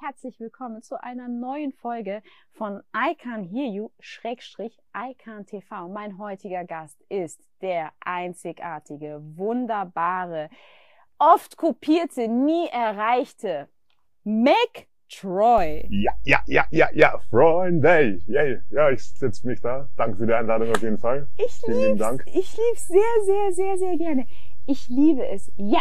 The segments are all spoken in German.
herzlich willkommen zu einer neuen Folge von I Can Hear You / ICANN TV. Mein heutiger Gast ist der einzigartige, wunderbare, oft kopierte, nie erreichte McTroy. Ja, Freunde. Ja, ich setze mich da. Danke für die Einladung auf jeden Fall. Vielen lieben Dank. Ich lieb's sehr gerne. Ich liebe es. Ja,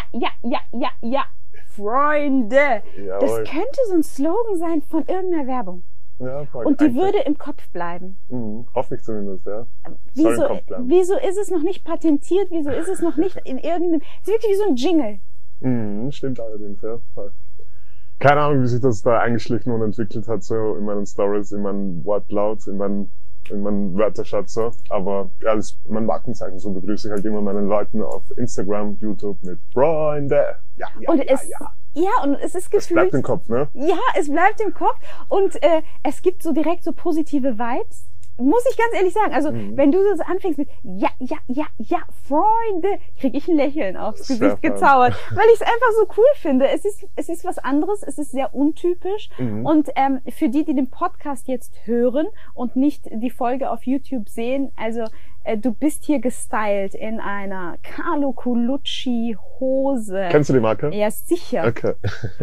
Freunde. Jawohl. Das könnte so ein Slogan sein von irgendeiner Werbung. Ja, voll. Und die würde im Kopf bleiben. Hoffe ich zumindest, ja. Soll im Kopf bleiben. Wieso ist es noch nicht patentiert? Wieso ist es noch nicht in irgendeinem... Es ist wirklich wie so ein Jingle. Stimmt allerdings, ja. Voll. Keine Ahnung, wie sich das da eingeschlichen und entwickelt hat, so in meinen Stories, in meinem Wortlaut, in meinem Wörterschatz, so. Aber ja, das ist mein Markenzeichen, so begrüße ich halt immer meinen Leuten auf Instagram, YouTube mit Freunde. Ja. Und es ist gefühlt... Es bleibt im Kopf, ne? Ja, es bleibt im Kopf und es gibt so direkt so positive Vibes. Muss ich ganz ehrlich sagen, also wenn du so anfängst mit ja, Freunde, kriege ich ein Lächeln aufs Gesicht gezaubert, weil ich es einfach so cool finde. Es ist was anderes, es ist sehr untypisch und für die den Podcast jetzt hören und nicht die Folge auf YouTube sehen, also du bist hier gestylt in einer Carlo Colucci Hose. Kennst du die Marke? Ja, sicher. Okay.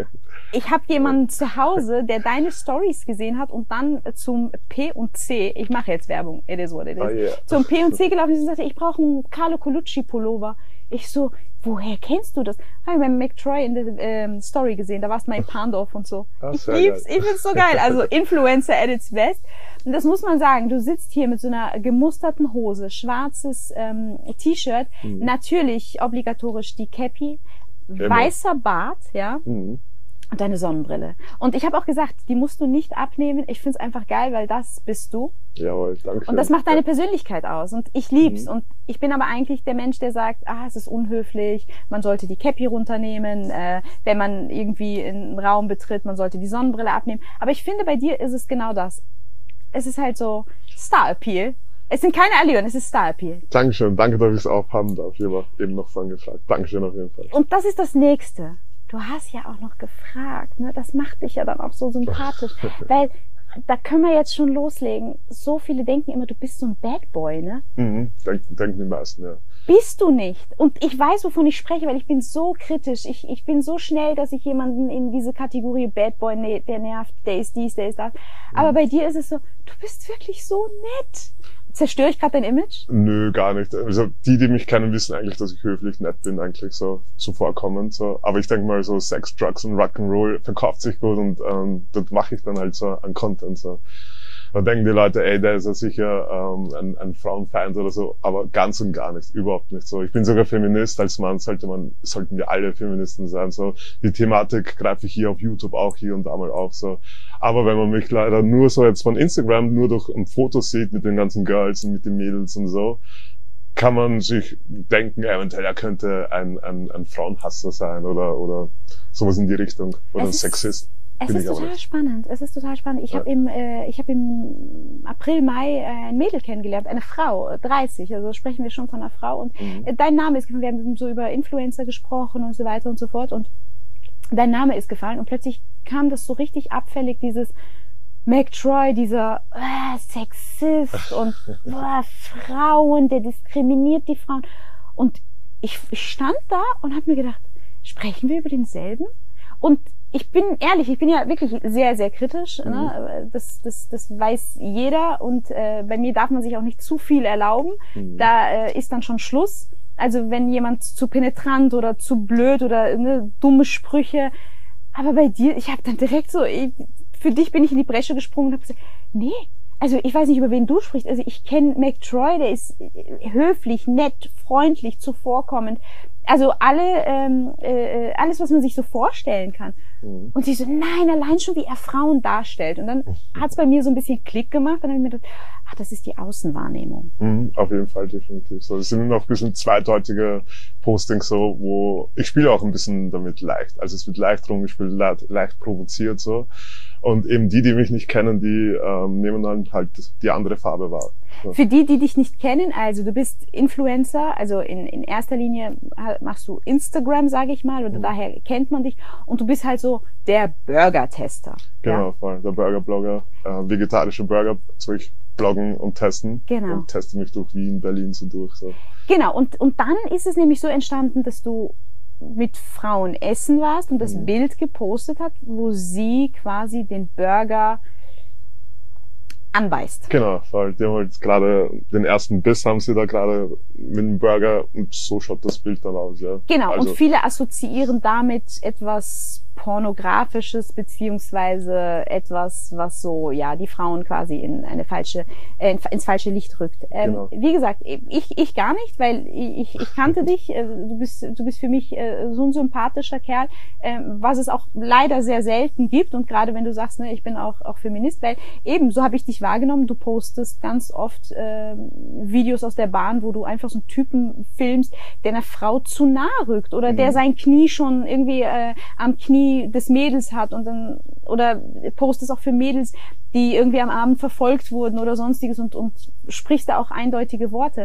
Ich habe jemanden zu Hause, der deine Stories gesehen hat und dann zum P&C, ich mache jetzt Werbung, it is what it is, zum P&C gelaufen ist und sagte, ich brauche einen Carlo Colucci Pullover. Ich so, woher kennst du das? Habe ich beim McTroy in der Story gesehen, da warst du mal in Pandorf und so. Ich lieb's, ich find's so geil. Also Influencer at its best. Und das muss man sagen, du sitzt hier mit so einer gemusterten Hose, schwarzes T-Shirt, natürlich obligatorisch die Cappy, weißer Bart, ja. Und deine Sonnenbrille. Und ich habe auch gesagt, die musst du nicht abnehmen. Ich find's einfach geil, weil das bist du. Jawohl, danke schön. Und das macht deine Persönlichkeit aus. Und ich lieb's. Und ich bin aber eigentlich der Mensch, der sagt, es ist unhöflich, man sollte die Cappy runternehmen, wenn man irgendwie einen Raum betritt, man sollte die Sonnenbrille abnehmen. Aber ich finde, bei dir ist es genau das. Es ist halt so Star-Appeal. Es sind keine Allüren, es ist Star-Appeal. Dankeschön, danke, dass ich es aufhaben darf. Ich habe eben noch von gefragt. Dankeschön auf jeden Fall. Und das ist das Nächste. Du hast ja auch noch gefragt, ne? Das macht dich ja dann auch so sympathisch. Weil, da können wir jetzt schon loslegen. So viele denken immer, du bist so ein Bad Boy, ne? Denken die meisten, ja. Bist du nicht. Und ich weiß, wovon ich spreche, weil ich bin so kritisch. Ich bin so schnell, dass ich jemanden in diese Kategorie Bad Boy, der nervt, der ist dies, der ist das. Aber bei dir ist es so, du bist wirklich so nett. Zerstöre ich gerade dein Image? Nö, gar nicht. Also die mich kennen, wissen eigentlich, dass ich höflich nett bin, eigentlich so zuvorkommend. So. Aber ich denke mal, so Sex, Drugs und Rock'n'Roll verkauft sich gut und das mache ich dann halt so an Content. So. Da denken die Leute, der ist ja sicher ein Frauenfeind oder so, aber ganz und gar nicht, überhaupt nicht so. Ich bin sogar Feminist, als Mann sollten wir alle Feministen sein. So. Die Thematik greife ich hier auf YouTube auch hier und da mal auf. So. Aber wenn man mich leider nur so jetzt von Instagram nur durch ein Foto sieht mit den ganzen Girls und mit den Mädels und so, kann man sich denken, eventuell er könnte ein Frauenhasser sein oder sowas in die Richtung oder ein Sexist. Es ist total spannend. Ich habe im April, Mai ein Mädel kennengelernt, eine Frau, 30, also sprechen wir schon von einer Frau. Und dein Name ist gefallen, wir haben so über Influencer gesprochen und so weiter und so fort. Und dein Name ist gefallen und plötzlich kam das so richtig abfällig, dieses McTroy, dieser Sexist und Frauen, der diskriminiert die Frauen. Und ich stand da und habe mir gedacht, sprechen wir über denselben? Und ich bin ehrlich, ich bin ja wirklich sehr, sehr kritisch. Ne? Das weiß jeder und bei mir darf man sich auch nicht zu viel erlauben. Da ist dann schon Schluss. Also wenn jemand zu penetrant oder zu blöd oder dumme Sprüche. Aber bei dir, ich habe dann direkt so, für dich bin ich in die Bresche gesprungen und habe gesagt, nee, also ich weiß nicht, über wen du sprichst. Also ich kenne McTroy, der ist höflich, nett, freundlich, zuvorkommend. Also alles, was man sich so vorstellen kann. Und sie so, nein, allein schon, wie er Frauen darstellt. Und dann hat's bei mir so ein bisschen Klick gemacht. Dann habe ich mir gedacht, das ist die Außenwahrnehmung. Auf jeden Fall, definitiv. So, es sind noch ein bisschen zweideutige Postings so, wo ich spiele auch ein bisschen damit leicht. Also es wird leicht rumgespielt, leicht provoziert so. Und eben die mich nicht kennen, die nehmen dann halt die andere Farbe wahr. So. Für die dich nicht kennen, also du bist Influencer, also in erster Linie machst du Instagram, sage ich mal, oder daher kennt man dich, und du bist halt so der Burger-Tester. Genau, voll, der Burger-Blogger, vegetarische Burger, soll ich bloggen und testen. Genau. Und teste mich durch Wien, Berlin so durch. So. Genau, und dann ist es nämlich so entstanden, dass du mit Frauen essen warst und das Bild gepostet hat, wo sie quasi den Burger anbeißt. Genau, weil die haben halt gerade den ersten Biss haben sie da gerade mit dem Burger und so schaut das Bild dann aus, ja. Genau, also, und viele assoziieren damit etwas Pornografisches, beziehungsweise etwas, was so, ja, die Frauen quasi in eine falsche, ins falsche Licht rückt. Genau. Wie gesagt, ich gar nicht, weil ich kannte dich, du bist für mich so ein sympathischer Kerl, was es auch leider sehr selten gibt, und gerade wenn du sagst, ne, ich bin auch Feminist, weil eben, so habe ich dich wahrgenommen, du postest ganz oft Videos aus der Bahn, wo du einfach so einen Typen filmst, der einer Frau zu nahe rückt oder der sein Knie schon irgendwie am Knie des Mädels hat, und dann, oder postest auch für Mädels, die irgendwie am Abend verfolgt wurden oder sonstiges, und sprichst da auch eindeutige Worte.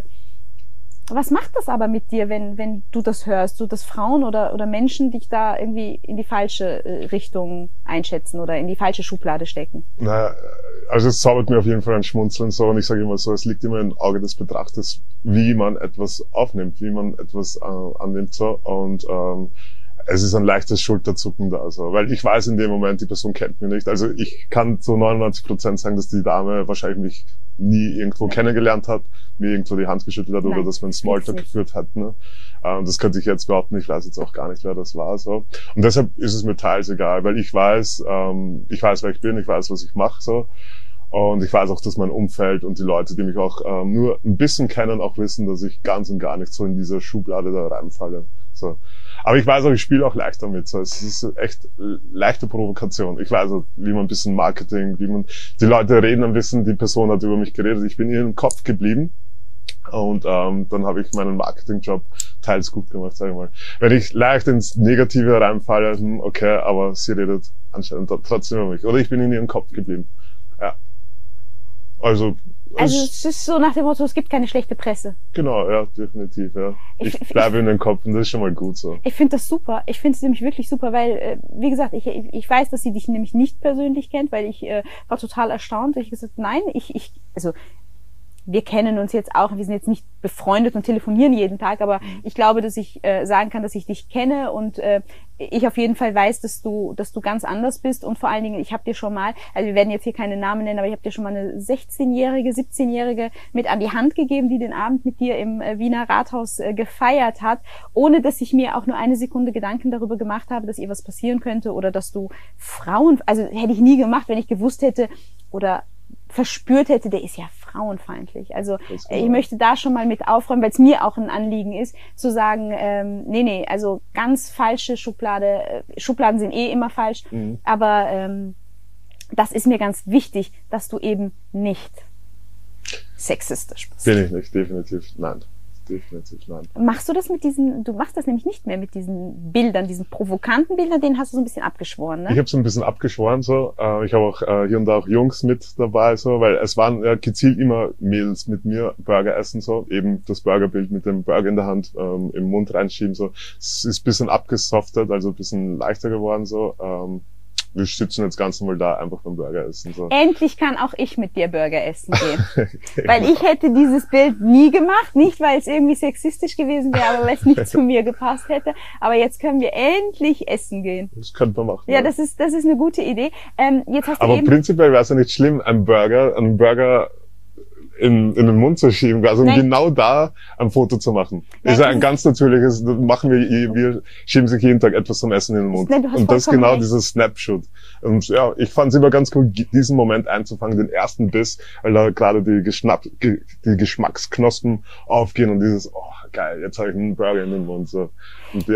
Was macht das aber mit dir, wenn du das hörst, so dass Frauen oder Menschen dich da irgendwie in die falsche Richtung einschätzen oder in die falsche Schublade stecken? Naja, also es zaubert mir auf jeden Fall ein Schmunzeln so, und ich sage immer so, es liegt immer im Auge des Betrachters, wie man etwas aufnimmt, wie man etwas annimmt so, und es ist ein leichtes Schulterzucken da, so, weil ich weiß in dem Moment, die Person kennt mich nicht. Also ich kann zu 99% sagen, dass die Dame wahrscheinlich mich nie irgendwo kennengelernt hat, mir irgendwo die Hand geschüttelt hat, oder dass man Smalltalk geführt hat. Ne? Das könnte ich jetzt behaupten, ich weiß jetzt auch gar nicht, wer das war. So. Und deshalb ist es mir teils egal, weil ich weiß, wer ich bin, ich weiß, was ich mache. So. Und ich weiß auch, dass mein Umfeld und die Leute, die mich auch nur ein bisschen kennen, auch wissen, dass ich ganz und gar nicht so in diese Schublade da reinfalle. So. Aber ich weiß auch, ich spiele auch leicht damit. So. Es ist echt leichte Provokation. Ich weiß auch, wie man ein bisschen Marketing, die Leute reden ein bisschen, die Person hat über mich geredet. Ich bin in ihrem Kopf geblieben. Und dann habe ich meinen Marketingjob teils gut gemacht, sage ich mal. Wenn ich leicht ins Negative reinfalle, okay, aber sie redet anscheinend trotzdem über mich. Oder ich bin in ihrem Kopf geblieben. Ja. Also es ist so nach dem Motto, es gibt keine schlechte Presse. Genau, ja, definitiv, ja. Ich bleibe in den Kopf, und das ist schon mal gut so. Ich finde das super. Ich finde es nämlich wirklich super, weil, wie gesagt, ich weiß, dass sie dich nämlich nicht persönlich kennt, weil ich war total erstaunt. Ich gesagt, nein, also wir kennen uns jetzt auch, wir sind jetzt nicht befreundet und telefonieren jeden Tag, aber ich glaube, dass ich sagen kann, dass ich dich kenne, und ich auf jeden Fall weiß, dass du ganz anders bist, und vor allen Dingen, ich habe dir schon mal, also wir werden jetzt hier keine Namen nennen, aber ich habe dir schon mal eine 16-Jährige, 17-Jährige mit an die Hand gegeben, die den Abend mit dir im Wiener Rathaus gefeiert hat, ohne dass ich mir auch nur eine Sekunde Gedanken darüber gemacht habe, dass ihr was passieren könnte oder dass du Frauen, also hätte ich nie gemacht, wenn ich gewusst hätte oder verspürt hätte, der ist ja frauenfeindlich. Also ich möchte da schon mal mit aufräumen, weil es mir auch ein Anliegen ist, zu sagen, nee, also ganz falsche Schublade, Schubladen sind eh immer falsch, aber das ist mir ganz wichtig, dass du eben nicht sexistisch bist. Bin ich nicht, definitiv nein. Definitiv nein. Machst du das du machst das nämlich nicht mehr mit diesen Bildern, diesen provokanten Bildern, den hast du so ein bisschen abgeschworen, ne? Ich habe so ein bisschen abgeschworen, so. Ich habe auch hier und da auch Jungs mit dabei, so, weil es waren gezielt immer Mädels mit mir Burger essen, so. Eben das Burgerbild mit dem Burger in der Hand, im Mund reinschieben, so. Es ist ein bisschen abgesoftet, also ein bisschen leichter geworden, so. Wir sitzen jetzt ganz normal da, einfach beim Burger essen. So. Endlich kann auch ich mit dir Burger essen gehen. Weil ich hätte dieses Bild nie gemacht, nicht weil es irgendwie sexistisch gewesen wäre, aber weil es nicht zu mir gepasst hätte. Aber jetzt können wir endlich essen gehen. Das könnte man machen. Ja, das ist eine gute Idee. Jetzt hast du aber prinzipiell wäre es ja nicht schlimm, einen Burger in den Mund zu schieben, also um genau da ein Foto zu machen. Ist ja ein ganz natürliches, machen wir schieben sich jeden Tag etwas zum Essen in den Mund. Und das ist genau recht. Dieses Snapshot. Und ja, ich fand es immer ganz cool, diesen Moment einzufangen, den ersten Biss, weil da gerade die Geschmacksknospen aufgehen und dieses, oh geil, jetzt habe ich einen Burger in den Mund. So. Und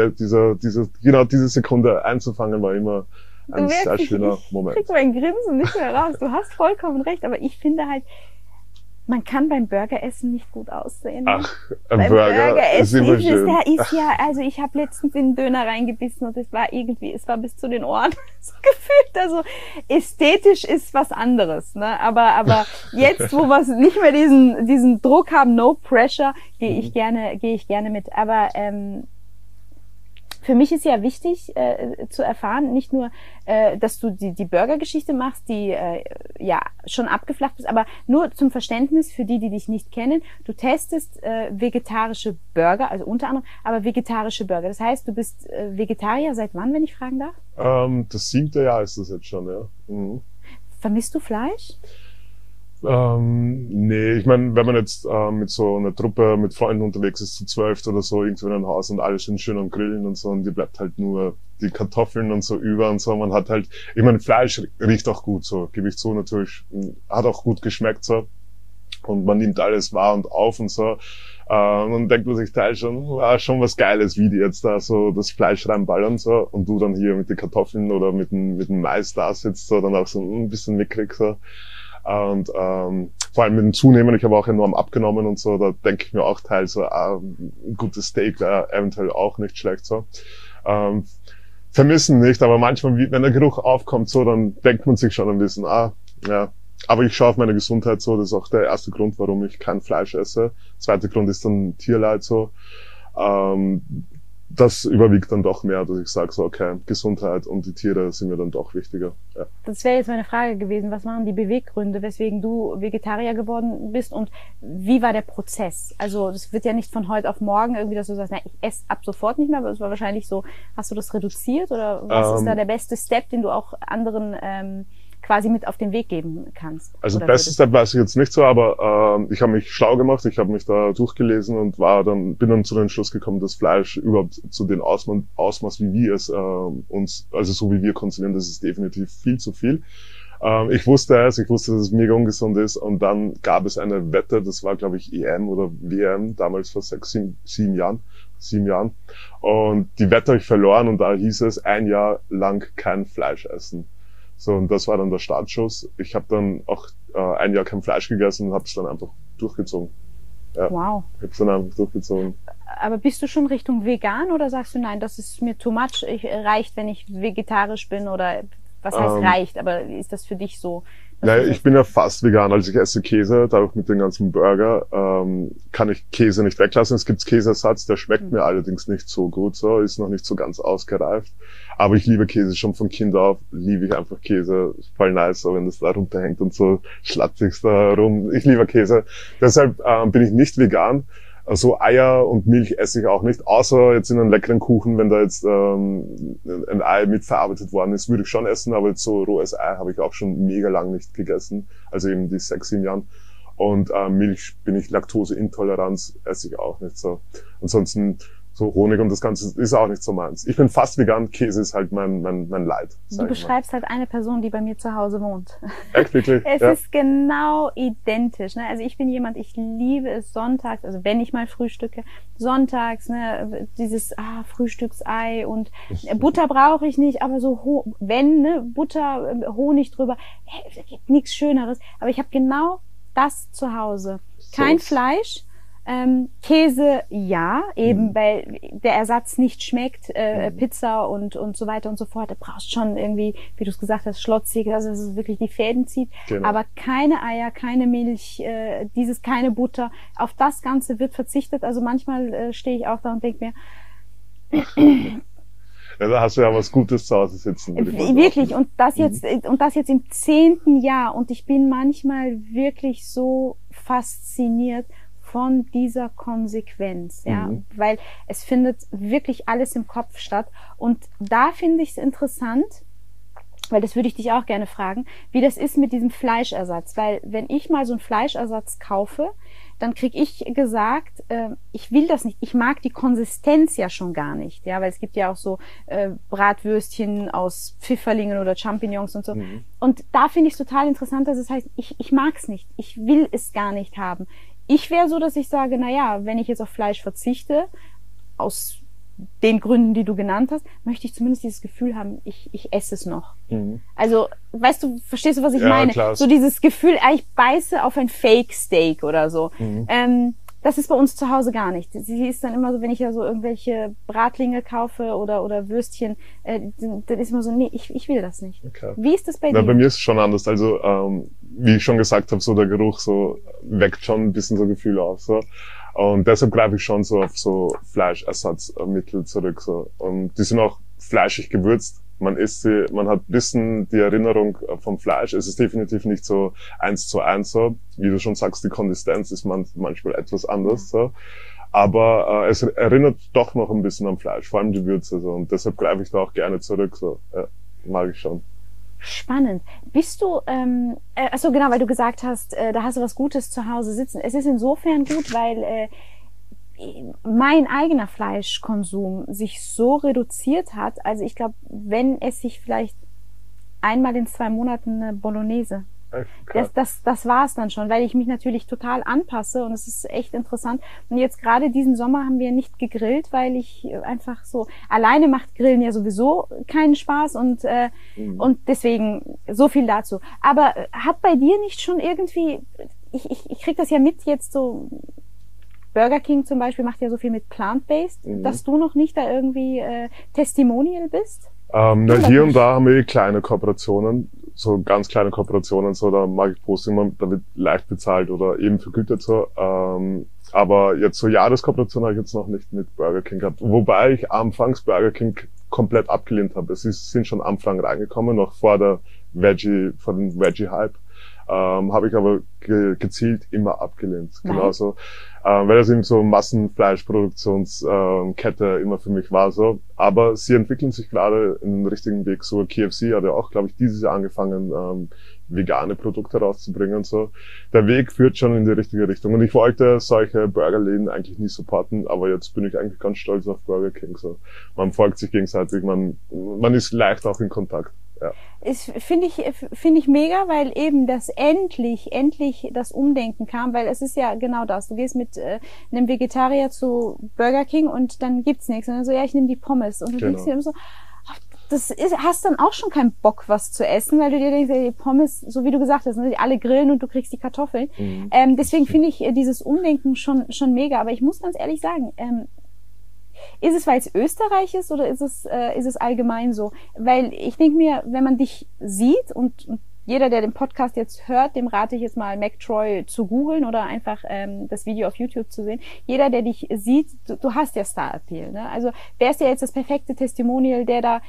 diese Sekunde einzufangen war immer ein sehr schöner Moment. Ich krieg mein Grinsen nicht mehr raus. Du hast vollkommen recht, aber ich finde halt, Man kann beim Burgeressen nicht gut aussehen. Ach, ein Burger ist immer schön. Der ist ja, also ich habe letztens in den Döner reingebissen und es war bis zu den Ohren so gefühlt. Also ästhetisch ist was anderes, ne? Aber jetzt, wo wir nicht mehr diesen Druck haben, no pressure, gehe ich gerne mit. Aber für mich ist ja wichtig zu erfahren, nicht nur, dass du die Burger-Geschichte machst, die ja schon abgeflacht ist, aber nur zum Verständnis für die dich nicht kennen. Du testest vegetarische Burger, also unter anderem, aber vegetarische Burger. Das heißt, du bist Vegetarier seit wann, wenn ich fragen darf? Das 7. Jahr ist das jetzt schon, ja. Mhm. Vermisst du Fleisch? Nee, ich meine, wenn man jetzt mit so einer Truppe mit Freunden unterwegs ist, zu 12 oder so, irgendwo in einem Haus und alle sind schön am Grillen und so, und die bleibt halt nur die Kartoffeln und so über und so. Man hat halt, ich meine, Fleisch riecht auch gut, so, gebe ich zu, natürlich, hat auch gut geschmeckt, so. Und man nimmt alles wahr und auf und so. Und dann denkt man sich teil schon, war schon was Geiles, wie die jetzt da so das Fleisch reinballern, so. Und du dann hier mit den Kartoffeln oder mit dem Mais da sitzt, so, dann auch so ein bisschen mickrig, so. Und vor allem mit dem Zunehmen, ich habe auch enorm abgenommen und so, da denke ich mir auch teils so, ein gutes Steak wäre eventuell auch nicht schlecht, so. Vermissen nicht, aber manchmal, wenn der Geruch aufkommt, so, dann denkt man sich schon ein bisschen, ja. Aber ich schaue auf meine Gesundheit, so, das ist auch der erste Grund, warum ich kein Fleisch esse. Zweiter Grund ist dann Tierleid, so. Das überwiegt dann doch mehr, dass ich sage, so, okay, Gesundheit und die Tiere sind mir dann doch wichtiger. Ja. Das wäre jetzt meine Frage gewesen. Was waren die Beweggründe, weswegen du Vegetarier geworden bist, und wie war der Prozess? Also das wird ja nicht von heute auf morgen irgendwie, dass du sagst, na, ich esse ab sofort nicht mehr, aber es war wahrscheinlich so, hast du das reduziert, oder was ist da der beste Step, den du auch anderen quasi mit auf den Weg geben kannst? Also beste Step weiß ich jetzt nicht so, aber ich habe mich schlau gemacht, ich habe mich da durchgelesen und bin dann zu dem Schluss gekommen, dass Fleisch überhaupt zu den Ausmaß, wie wir es uns, also so wie wir konsumieren, das ist definitiv viel zu viel. Ich wusste, dass es mega ungesund ist, und dann gab es eine Wette, das war, glaube ich, EM oder WM, damals vor 7 Jahren. Und die Wette habe ich verloren, und da hieß es, 1 Jahr lang kein Fleisch essen. So, und das war dann der Startschuss. Ich habe dann auch 1 Jahr kein Fleisch gegessen und habe es dann einfach durchgezogen. Ja, wow. Ich habe es dann einfach durchgezogen. Aber bist du schon Richtung vegan, oder sagst du, nein, das ist mir too much, reicht, wenn ich vegetarisch bin, oder was heißt reicht, aber ist das für dich so? Nein, ich bin ja fast vegan, also ich esse Käse, dadurch mit den ganzen Burger kann ich Käse nicht weglassen. Es gibt Käseersatz, der schmeckt mir allerdings nicht so gut, so ist noch nicht so ganz ausgereift. Aber ich liebe Käse schon von Kind auf, liebe ich einfach Käse, voll nice, so wenn das da runterhängt und so schlatzig da rum. Ich liebe Käse, deshalb bin ich nicht vegan. Also Eier und Milch esse ich auch nicht, außer jetzt in einem leckeren Kuchen, wenn da jetzt ein Ei mitverarbeitet worden ist, würde ich schon essen, aber jetzt so rohes Ei habe ich auch schon mega lang nicht gegessen, also eben die 6, 7 Jahren. Und Milch bin ich Laktoseintoleranz, esse ich auch nicht so. Ansonsten so Honig und das Ganze ist auch nicht so meins. Ich bin fast vegan, Käse ist halt mein Leid. Du beschreibst halt eine Person, die bei mir zu Hause wohnt. Echt, wirklich? Es ist genau identisch. Ne? Also ich bin jemand, ich liebe es sonntags, also wenn ich mal frühstücke, sonntags, ne, dieses Frühstücksei und Butter brauche ich nicht, aber so Butter, Honig drüber, es gibt nichts Schöneres. Aber ich habe genau das zu Hause. Kein Fleisch. Käse, ja, eben weil der Ersatz nicht schmeckt, Pizza und so weiter und so fort. Du brauchst schon irgendwie, wie du es gesagt hast, schlotzig, also dass es wirklich die Fäden zieht. Genau. Aber keine Eier, keine Milch, keine Butter. Auf das Ganze wird verzichtet. Also manchmal stehe ich auch da und denke mir, ja, da hast du ja was Gutes zu Hause sitzen. Wirklich, und das jetzt im 10. Jahr, und ich bin manchmal wirklich so fasziniert von dieser Konsequenz, ja, weil es findet wirklich alles im Kopf statt, und da finde ich es interessant, weil das würde ich dich auch gerne fragen, wie das ist mit diesem Fleischersatz, weil wenn ich mal so einen Fleischersatz kaufe, dann kriege ich gesagt, ich will das nicht, ich mag die Konsistenz ja schon gar nicht, ja, weil es gibt ja auch so Bratwürstchen aus Pfifferlingen oder Champignons und so, und da finde ich es total interessant, dass es heißt, ich mag es nicht, ich will es gar nicht haben. Ich wäre so, dass ich sage, na ja, wenn ich jetzt auf Fleisch verzichte, aus den Gründen, die du genannt hast, möchte ich zumindest dieses Gefühl haben, ich esse es noch. Also, weißt du, verstehst du, was ich meine? Klar. So dieses Gefühl, ich beiße auf ein Fake-Steak oder so. Das ist bei uns zu Hause gar nicht. Sie ist dann immer so, wenn ich ja so irgendwelche Bratlinge kaufe oder Würstchen, dann ist immer so, nee, ich will das nicht. Okay. Wie ist das bei dir? Bei mir ist es schon anders. Also, wie ich schon gesagt habe, so der Geruch so weckt schon ein bisschen so Gefühle auf. So. Und deshalb greife ich schon so auf so Fleischersatzmittel zurück. So. Und die sind auch fleischig gewürzt. Man isst sie, man hat ein bisschen die Erinnerung vom Fleisch. Es ist definitiv nicht so 1:1 so. Wie du schon sagst, die Konsistenz ist manchmal etwas anders so. Aber es erinnert doch noch ein bisschen am Fleisch, vor allem die Würze so. Und deshalb greife ich da auch gerne zurück. So. Ja, mag ich schon. Spannend. Bist du, achso genau, weil du gesagt hast, da hast du was Gutes zu Hause sitzen. Es ist insofern gut, weil mein eigener Fleischkonsum sich so reduziert hat. Also ich glaube, wenn es sich vielleicht einmal in 2 Monaten eine Bolognese. Das war es dann schon, weil ich mich natürlich total anpasse und es ist echt interessant. Und jetzt gerade diesen Sommer haben wir nicht gegrillt, weil ich einfach so, alleine macht Grillen ja sowieso keinen Spaß und deswegen so viel dazu. Aber hat bei dir nicht schon irgendwie, ich krieg das ja mit jetzt so, Burger King zum Beispiel macht ja so viel mit Plant-Based, dass du noch nicht da irgendwie Testimonial bist? Hier und da haben wir kleine Kooperationen, so ganz kleine Kooperationen, so da mag ich posten immer, da wird leicht bezahlt oder eben vergütet so. Aber jetzt so Jahreskooperation habe ich jetzt noch nicht mit Burger King gehabt, wobei ich anfangs Burger King komplett abgelehnt habe. Es sind schon Anfragen reingekommen, noch vor dem Veggie-Hype. Habe ich aber gezielt immer abgelehnt. Genauso, weil das eben so Massenfleischproduktionskette immer für mich war so. Aber sie entwickeln sich gerade in den richtigen Weg. So KFC hat ja auch, glaube ich, dieses Jahr angefangen, vegane Produkte rauszubringen. So, der Weg führt schon in die richtige Richtung. Und ich wollte solche Burgerläden eigentlich nie supporten, aber jetzt bin ich eigentlich ganz stolz auf Burger King. So, man folgt sich gegenseitig, man ist leicht auch in Kontakt. Ja. Finde ich mega, weil eben das endlich das Umdenken kam, weil es ist ja genau das. Du gehst mit einem Vegetarier zu Burger King und dann gibt's nichts. Und dann so, ja, ich nehme die Pommes. Und du denkst dir immer so, hast dann auch schon keinen Bock, was zu essen, weil du dir denkst, die Pommes, so wie du gesagt hast, ne, die alle grillen und du kriegst die Kartoffeln. Deswegen finde ich dieses Umdenken schon mega. Aber ich muss ganz ehrlich sagen, ist es, weil es Österreich ist oder ist es allgemein so? Weil ich denke mir, wenn man dich sieht und jeder, der den Podcast jetzt hört, dem rate ich jetzt mal McTroy zu googeln oder einfach das Video auf YouTube zu sehen. Jeder, der dich sieht, du hast ja Star-Appeal. Ne? Also wer ist ja jetzt das perfekte Testimonial, da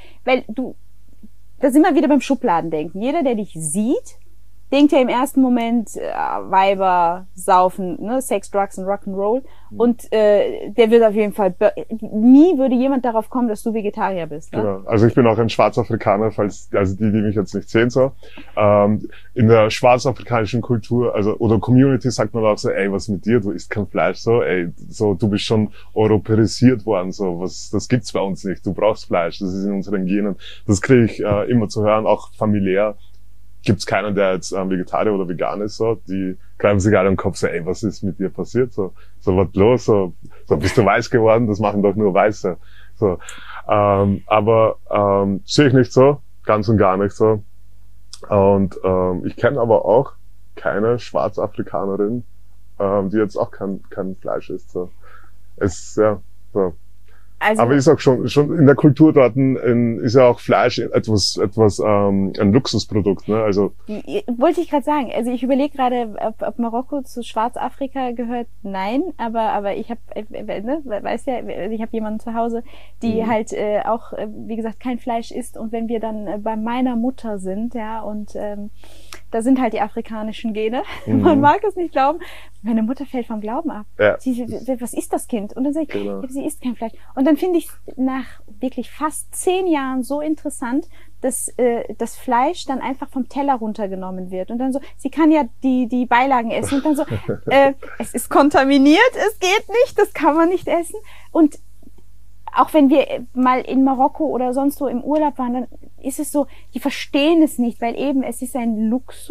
sind wir wieder beim Schubladendenken. Jeder, der dich sieht, denkt ja im ersten Moment Weiber, Saufen, ne, Sex, Drugs und Rock'n'Roll. Und der wird auf jeden Fall, nie würde jemand darauf kommen, dass du Vegetarier bist. Ne? Genau. Also ich bin auch ein Schwarzafrikaner, also die mich jetzt nicht sehen so. In der schwarzafrikanischen Kultur, also oder Community sagt man auch so, ey, was mit dir, du isst kein Fleisch, so, ey, so, du bist schon europäisiert worden, so, das gibt's bei uns nicht, du brauchst Fleisch, das ist in unseren Genen. Das kriege ich immer zu hören, auch familiär. Gibt's keinen, der jetzt Vegetarier oder vegan ist, so, die greifen sich alle im Kopf, so, ey, was ist mit dir passiert, so was los, so bist du weiß geworden, das machen doch nur Weiße, so, aber sehe ich nicht so, ganz und gar nicht so, und ich kenne aber auch keine Schwarzafrikanerin, die jetzt auch kein Fleisch isst, so, es ja so. Also, aber ist auch schon in der Kultur dort ist ja auch Fleisch etwas ein Luxusprodukt, ne? Also wollte ich gerade sagen. Also ich überlege gerade, ob Marokko zu Schwarzafrika gehört. Nein, aber ich habe, ne, weißt ja, ich habe jemanden zu Hause, die halt auch, wie gesagt, kein Fleisch isst. Und wenn wir dann bei meiner Mutter sind, ja, und da sind halt die afrikanischen Gene. Man mag es nicht glauben. Meine Mutter fällt vom Glauben ab. Ja. Was ist das Kind? Und dann sage ich, ja, sie isst kein Fleisch. Und dann finde ich nach wirklich fast 10 Jahren so interessant, dass das Fleisch dann einfach vom Teller runtergenommen wird. Und dann so, sie kann ja die Beilagen essen. Und dann so, es ist kontaminiert, es geht nicht, das kann man nicht essen. Und auch wenn wir mal in Marokko oder sonst wo im Urlaub waren, dann ist es so, die verstehen es nicht, weil eben es ist ein Luxus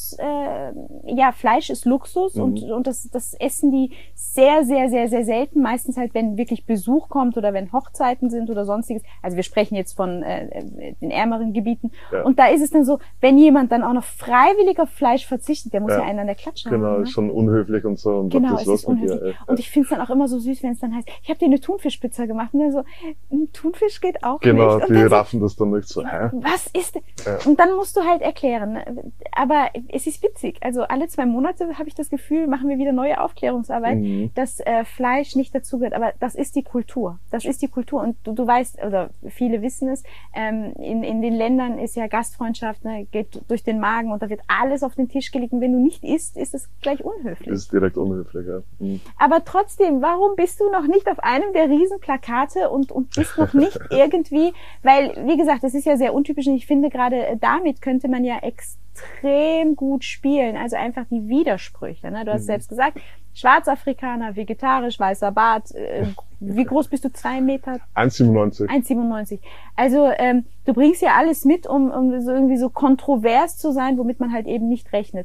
ja, Fleisch ist Luxus und das essen die sehr, sehr, sehr, sehr selten. Meistens halt, wenn wirklich Besuch kommt oder wenn Hochzeiten sind oder sonstiges. Also wir sprechen jetzt von den ärmeren Gebieten. Ja. Und da ist es dann so, wenn jemand dann auch noch freiwillig auf Fleisch verzichtet, der muss ja einen an der Klatsche haben. Genau, ist schon unhöflich und so. Und genau, es ist unhöflich. Und ich finde es dann auch immer so süß, wenn es dann heißt, ich habe dir eine Thunfischpizza gemacht. Und dann so, ein Thunfisch geht auch genau, nicht. Genau, die raffen das dann nicht so. Hä? Was ist denn? Ja. Und dann musst du halt erklären. Aber es ist witzig. Also alle 2 Monate habe ich das Gefühl, machen wir wieder neue Aufklärungsarbeit, dass Fleisch nicht dazu gehört. Aber das ist die Kultur. Das ist die Kultur. Und du weißt, oder viele wissen es, in den Ländern ist ja Gastfreundschaft, ne, geht durch den Magen und da wird alles auf den Tisch gelegt. Und wenn du nicht isst, ist das gleich unhöflich. Ist direkt unhöflich, ja. Aber trotzdem, warum bist du noch nicht auf einem der Riesenplakate und bist noch nicht irgendwie, weil, wie gesagt, das ist ja sehr untypisch und ich finde gerade damit könnte man ja extrem gut spielen, also einfach die Widersprüche, ne? Du hast selbst gesagt, Schwarzafrikaner, vegetarisch, weißer Bart, wie groß bist du? 2 Meter? 1,97. 1,97. Also du bringst ja alles mit, um so irgendwie so kontrovers zu sein, womit man halt eben nicht rechnet.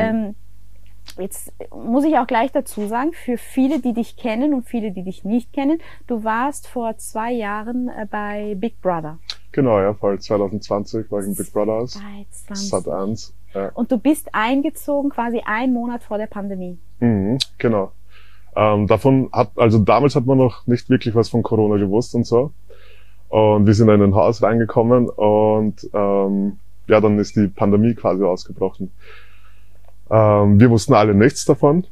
Jetzt muss ich auch gleich dazu sagen, für viele, die dich kennen und viele, die dich nicht kennen, du warst vor 2 Jahren bei Big Brother. Genau, ja, vor 2020 war ich in Big Brother Haus. Sat.1. Ja. Und du bist eingezogen quasi 1 Monat vor der Pandemie. Genau. Damals hat man noch nicht wirklich was von Corona gewusst und so. Und wir sind in ein Haus reingekommen und ja, dann ist die Pandemie quasi ausgebrochen. Wir wussten alle nichts davon.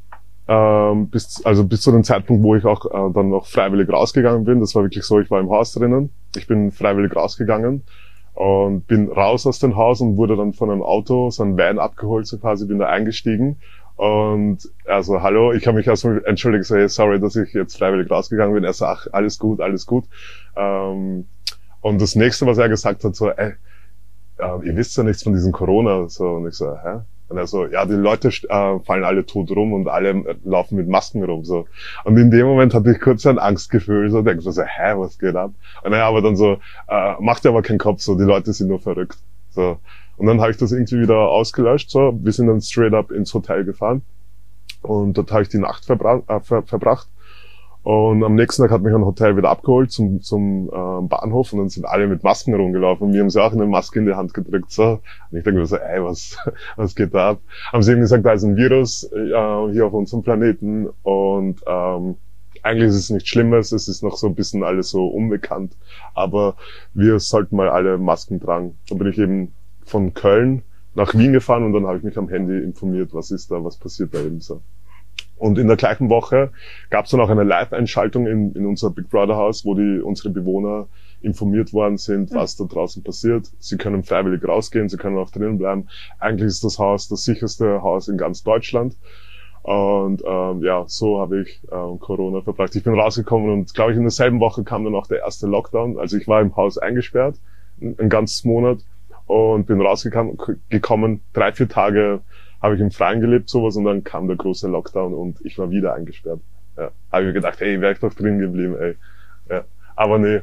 Bis zu dem Zeitpunkt, wo ich auch dann noch freiwillig rausgegangen bin. Das war wirklich so, ich war im Haus drinnen. Ich bin freiwillig rausgegangen und bin raus aus dem Haus und wurde dann von einem Auto, so ein Van abgeholt, so quasi, bin da eingestiegen. Und also, hallo, ich habe mich erstmal entschuldigt, so, hey, sorry, dass ich jetzt freiwillig rausgegangen bin. Er so, ach, alles gut, alles gut. Und das nächste, was er gesagt hat, so, ey, ihr wisst ja nichts von diesem Corona. So, und ich so, hä? Und er so, ja, die Leute fallen alle tot rum und alle laufen mit Masken rum, so. Und in dem Moment hatte ich kurz ein Angstgefühl, so, denk so, hä, was geht ab? Und naja, aber dann so, macht dir aber keinen Kopf, so, die Leute sind nur verrückt, so. Und dann habe ich das irgendwie wieder ausgelöscht, so. Wir sind dann straight up ins Hotel gefahren. Und dort habe ich die Nacht verbracht. Und am nächsten Tag hat mich ein Hotel wieder abgeholt zum Bahnhof und dann sind alle mit Masken rumgelaufen und wir haben sie auch eine Maske in die Hand gedrückt, so. Und ich denke mir so, ey, was geht da ab? Haben sie eben gesagt, da ist ein Virus hier auf unserem Planeten und eigentlich ist es nichts Schlimmes, es ist noch so ein bisschen alles so unbekannt, aber wir sollten mal alle Masken tragen. Dann bin ich eben von Köln nach Wien gefahren und dann habe ich mich am Handy informiert, was ist da, was passiert da eben so. Und in der gleichen Woche gab es dann auch eine Live-Einschaltung in unser Big Brother Haus, wo unsere Bewohner informiert worden sind, was da draußen passiert. Sie können freiwillig rausgehen, sie können auch drinnen bleiben. Eigentlich ist das Haus das sicherste Haus in ganz Deutschland. Und ja, so habe ich Corona verbracht. Ich bin rausgekommen und glaube ich in derselben Woche kam dann auch der erste Lockdown. Also ich war im Haus eingesperrt, einen ganzen Monat und bin rausgekommen, 3-4 Tage habe ich im Freien gelebt, sowas, und dann kam der große Lockdown und ich war wieder eingesperrt. Ja, habe ich mir gedacht, hey, wäre ich doch drin geblieben, ey. Ja, aber nee,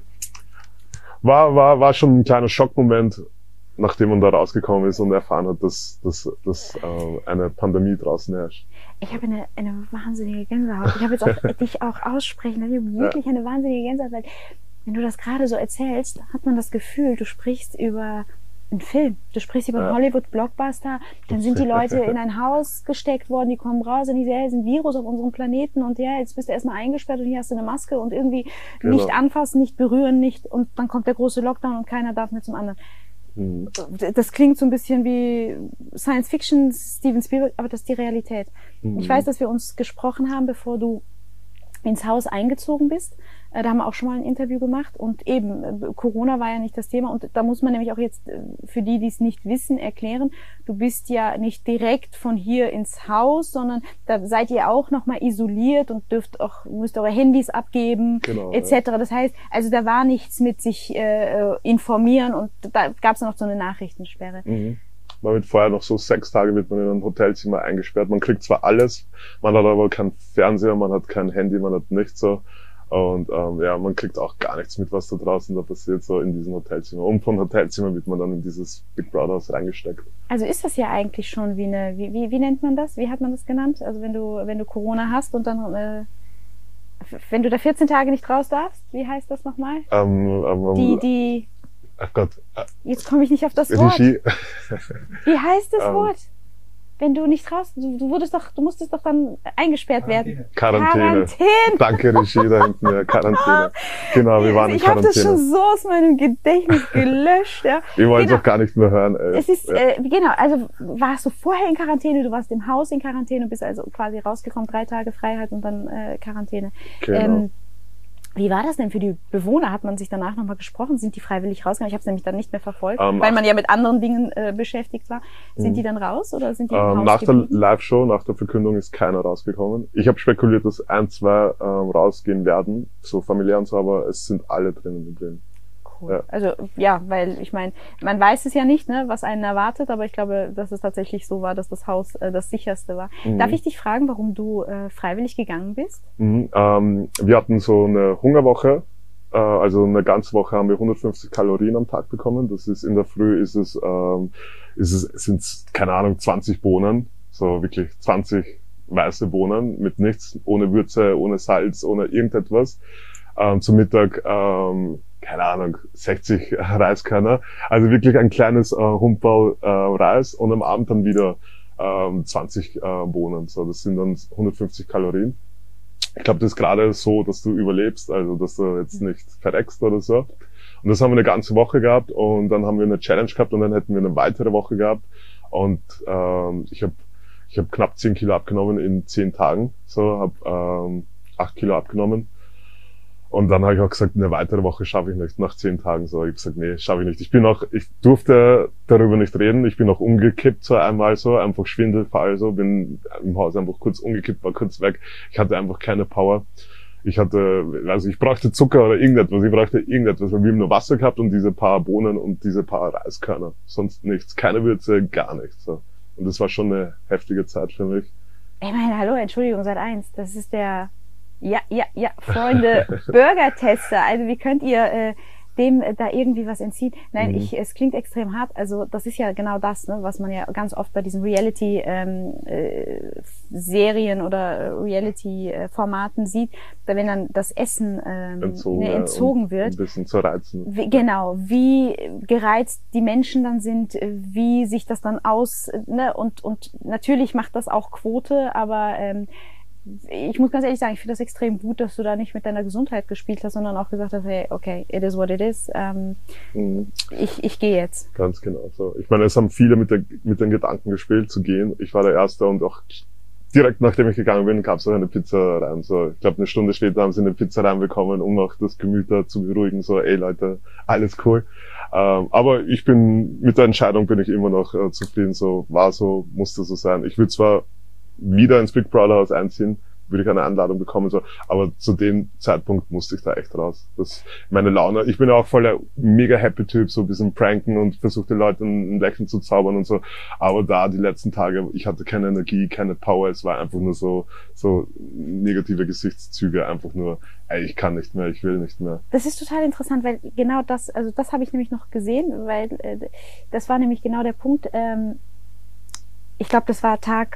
war schon ein kleiner Schockmoment, nachdem man da rausgekommen ist und erfahren hat, dass eine Pandemie draußen herrscht. Ich habe eine wahnsinnige Gänsehaut. Ich habe jetzt auch dich auch aussprechen, ich habe wirklich eine wahnsinnige Gänsehaut, weil wenn du das gerade so erzählst, hat man das Gefühl, du sprichst über ein Film. Du sprichst über einen Hollywood-Blockbuster, dann sind die Leute in ein Haus gesteckt worden, die kommen raus und die sagen, es ist ein Virus auf unserem Planeten und ja, jetzt bist du erstmal eingesperrt und hier hast du eine Maske und irgendwie nicht anfassen, nicht berühren, nicht, und dann kommt der große Lockdown und keiner darf mehr zum anderen. Das klingt so ein bisschen wie Science Fiction, Steven Spielberg, aber das ist die Realität. Ich weiß, dass wir uns gesprochen haben, bevor du ins Haus eingezogen bist. Da haben wir auch schon mal ein Interview gemacht und eben, Corona war ja nicht das Thema und da muss man nämlich auch jetzt für die, die es nicht wissen, erklären, du bist ja nicht direkt von hier ins Haus, sondern da seid ihr auch nochmal isoliert und müsst eure Handys abgeben, genau, etc. Das heißt, also da war nichts mit sich informieren und da gab es noch so eine Nachrichtensperre. Man wird vorher noch so 6 Tage wird man in einem Hotelzimmer eingesperrt. Man kriegt zwar alles, man hat aber keinen Fernseher, man hat kein Handy, man hat nichts so. Und ja, man kriegt auch gar nichts mit, was da draußen da passiert, so in diesem Hotelzimmer. Und vom Hotelzimmer wird man dann in dieses Big Brother Haus reingesteckt. Also ist das ja eigentlich schon wie eine, wie nennt man das? Wie hat man das genannt? Also wenn du Corona hast und dann, wenn du da 14 Tage nicht raus darfst, wie heißt das nochmal? Ach Gott. Jetzt komme ich nicht auf das Wort. Regie. Wie heißt das Wort? Wenn du nicht raus, du musstest doch dann eingesperrt werden. Quarantäne. Danke, Regie, da hinten, ja, Quarantäne. Genau, wir waren in Quarantäne. Ich habe das schon so aus meinem Gedächtnis gelöscht, ja. Wir wollen es auch gar nicht mehr hören, ey. Es ist, genau, also warst du vorher in Quarantäne, du warst im Haus in Quarantäne und bist also quasi rausgekommen, 3 Tage Freiheit und dann Quarantäne. Genau. Wie war das denn für die Bewohner? Hat man sich danach nochmal gesprochen? Sind die freiwillig rausgegangen? Ich habe es nämlich dann nicht mehr verfolgt, weil man ja mit anderen Dingen beschäftigt war. Sind die dann raus oder sind die im Haus nach geblieben? der Live-Show, nach der Verkündung ist keiner rausgekommen. Ich habe spekuliert, dass 1, 2 rausgehen werden, so familiär und so, aber es sind alle drinnen drin. Cool. Ja. Also ja, weil ich meine, man weiß es ja nicht, ne, was einen erwartet, aber ich glaube, dass es tatsächlich so war, dass das Haus das sicherste war. Darf ich dich fragen, warum du freiwillig gegangen bist? Wir hatten so eine Hungerwoche, also eine ganze Woche haben wir 150 Kalorien am Tag bekommen. Das ist in der Früh sind keine Ahnung 20 Bohnen, so wirklich 20 weiße Bohnen mit nichts, ohne Würze, ohne Salz, ohne irgendetwas. Zum Mittag keine Ahnung, 60 Reiskörner. Also wirklich ein kleines Humperl Reis und am Abend dann wieder 20 Bohnen. So, das sind dann 150 Kalorien. Ich glaube, das ist gerade so, dass du überlebst, also dass du jetzt nicht verreckst oder so. Und das haben wir eine ganze Woche gehabt und dann haben wir eine Challenge gehabt und dann hätten wir eine weitere Woche gehabt. Und ich hab knapp 10 Kilo abgenommen in 10 Tagen. So, habe 8 Kilo abgenommen. Und dann habe ich auch gesagt, eine weitere Woche schaffe ich nicht, nach 10 Tagen. So, ich habe gesagt, nee, schaffe ich nicht. Ich durfte darüber nicht reden. Ich bin auch umgekippt, so einmal so, einfach Schwindelfall, so, bin im Haus einfach kurz umgekippt, war kurz weg. Ich hatte einfach keine Power. Ich brauchte Zucker oder irgendetwas. Ich brauchte irgendetwas, weil wir haben nur Wasser gehabt und diese paar Bohnen und diese paar Reiskörner. Sonst nichts. Keine Würze, gar nichts, so. Und das war schon eine heftige Zeit für mich. Ich meine, hallo, Entschuldigung, Sat.1, das ist der Freunde, Burger-Tester. Also wie könnt ihr dem da irgendwie was entziehen? Nein, es klingt extrem hart. Also das ist ja genau das, ne, was man ja ganz oft bei diesen Reality-Serien oder Reality-Formaten sieht, da wenn dann das Essen entzogen wird. Ein bisschen zu reizen. Wie gereizt die Menschen dann sind, wie sich das dann ne, und natürlich macht das auch Quote, aber ich muss ganz ehrlich sagen, ich finde das extrem gut, dass du da nicht mit deiner Gesundheit gespielt hast, sondern auch gesagt hast, hey, okay, it is what it is. Ich gehe jetzt. Ganz genau so. Ich meine, es haben viele mit den Gedanken gespielt, zu gehen. Ich war der Erste und auch direkt nachdem ich gegangen bin, gab es auch eine Pizza rein. So, ich glaube, eine Stunde später haben sie eine Pizza reinbekommen, um auch das Gemüt da zu beruhigen. So, ey Leute, alles cool. Aber mit der Entscheidung bin ich immer noch zufrieden. So, musste so sein. Ich würde zwar wieder ins Big Brother Haus einziehen, würde ich eine Einladung bekommen, so. Aber zu dem Zeitpunkt musste ich da echt raus. Meine Laune, ich bin ja auch voll der mega happy Typ, so ein bisschen pranken und versuche den Leuten ein Lächeln zu zaubern und so. Aber da die letzten Tage, ich hatte keine Energie, keine Power, es war einfach nur so negative Gesichtszüge, einfach nur, ey, ich kann nicht mehr, ich will nicht mehr. Das ist total interessant, weil genau das habe ich nämlich noch gesehen, weil das war nämlich genau der Punkt, ich glaube, das war Tag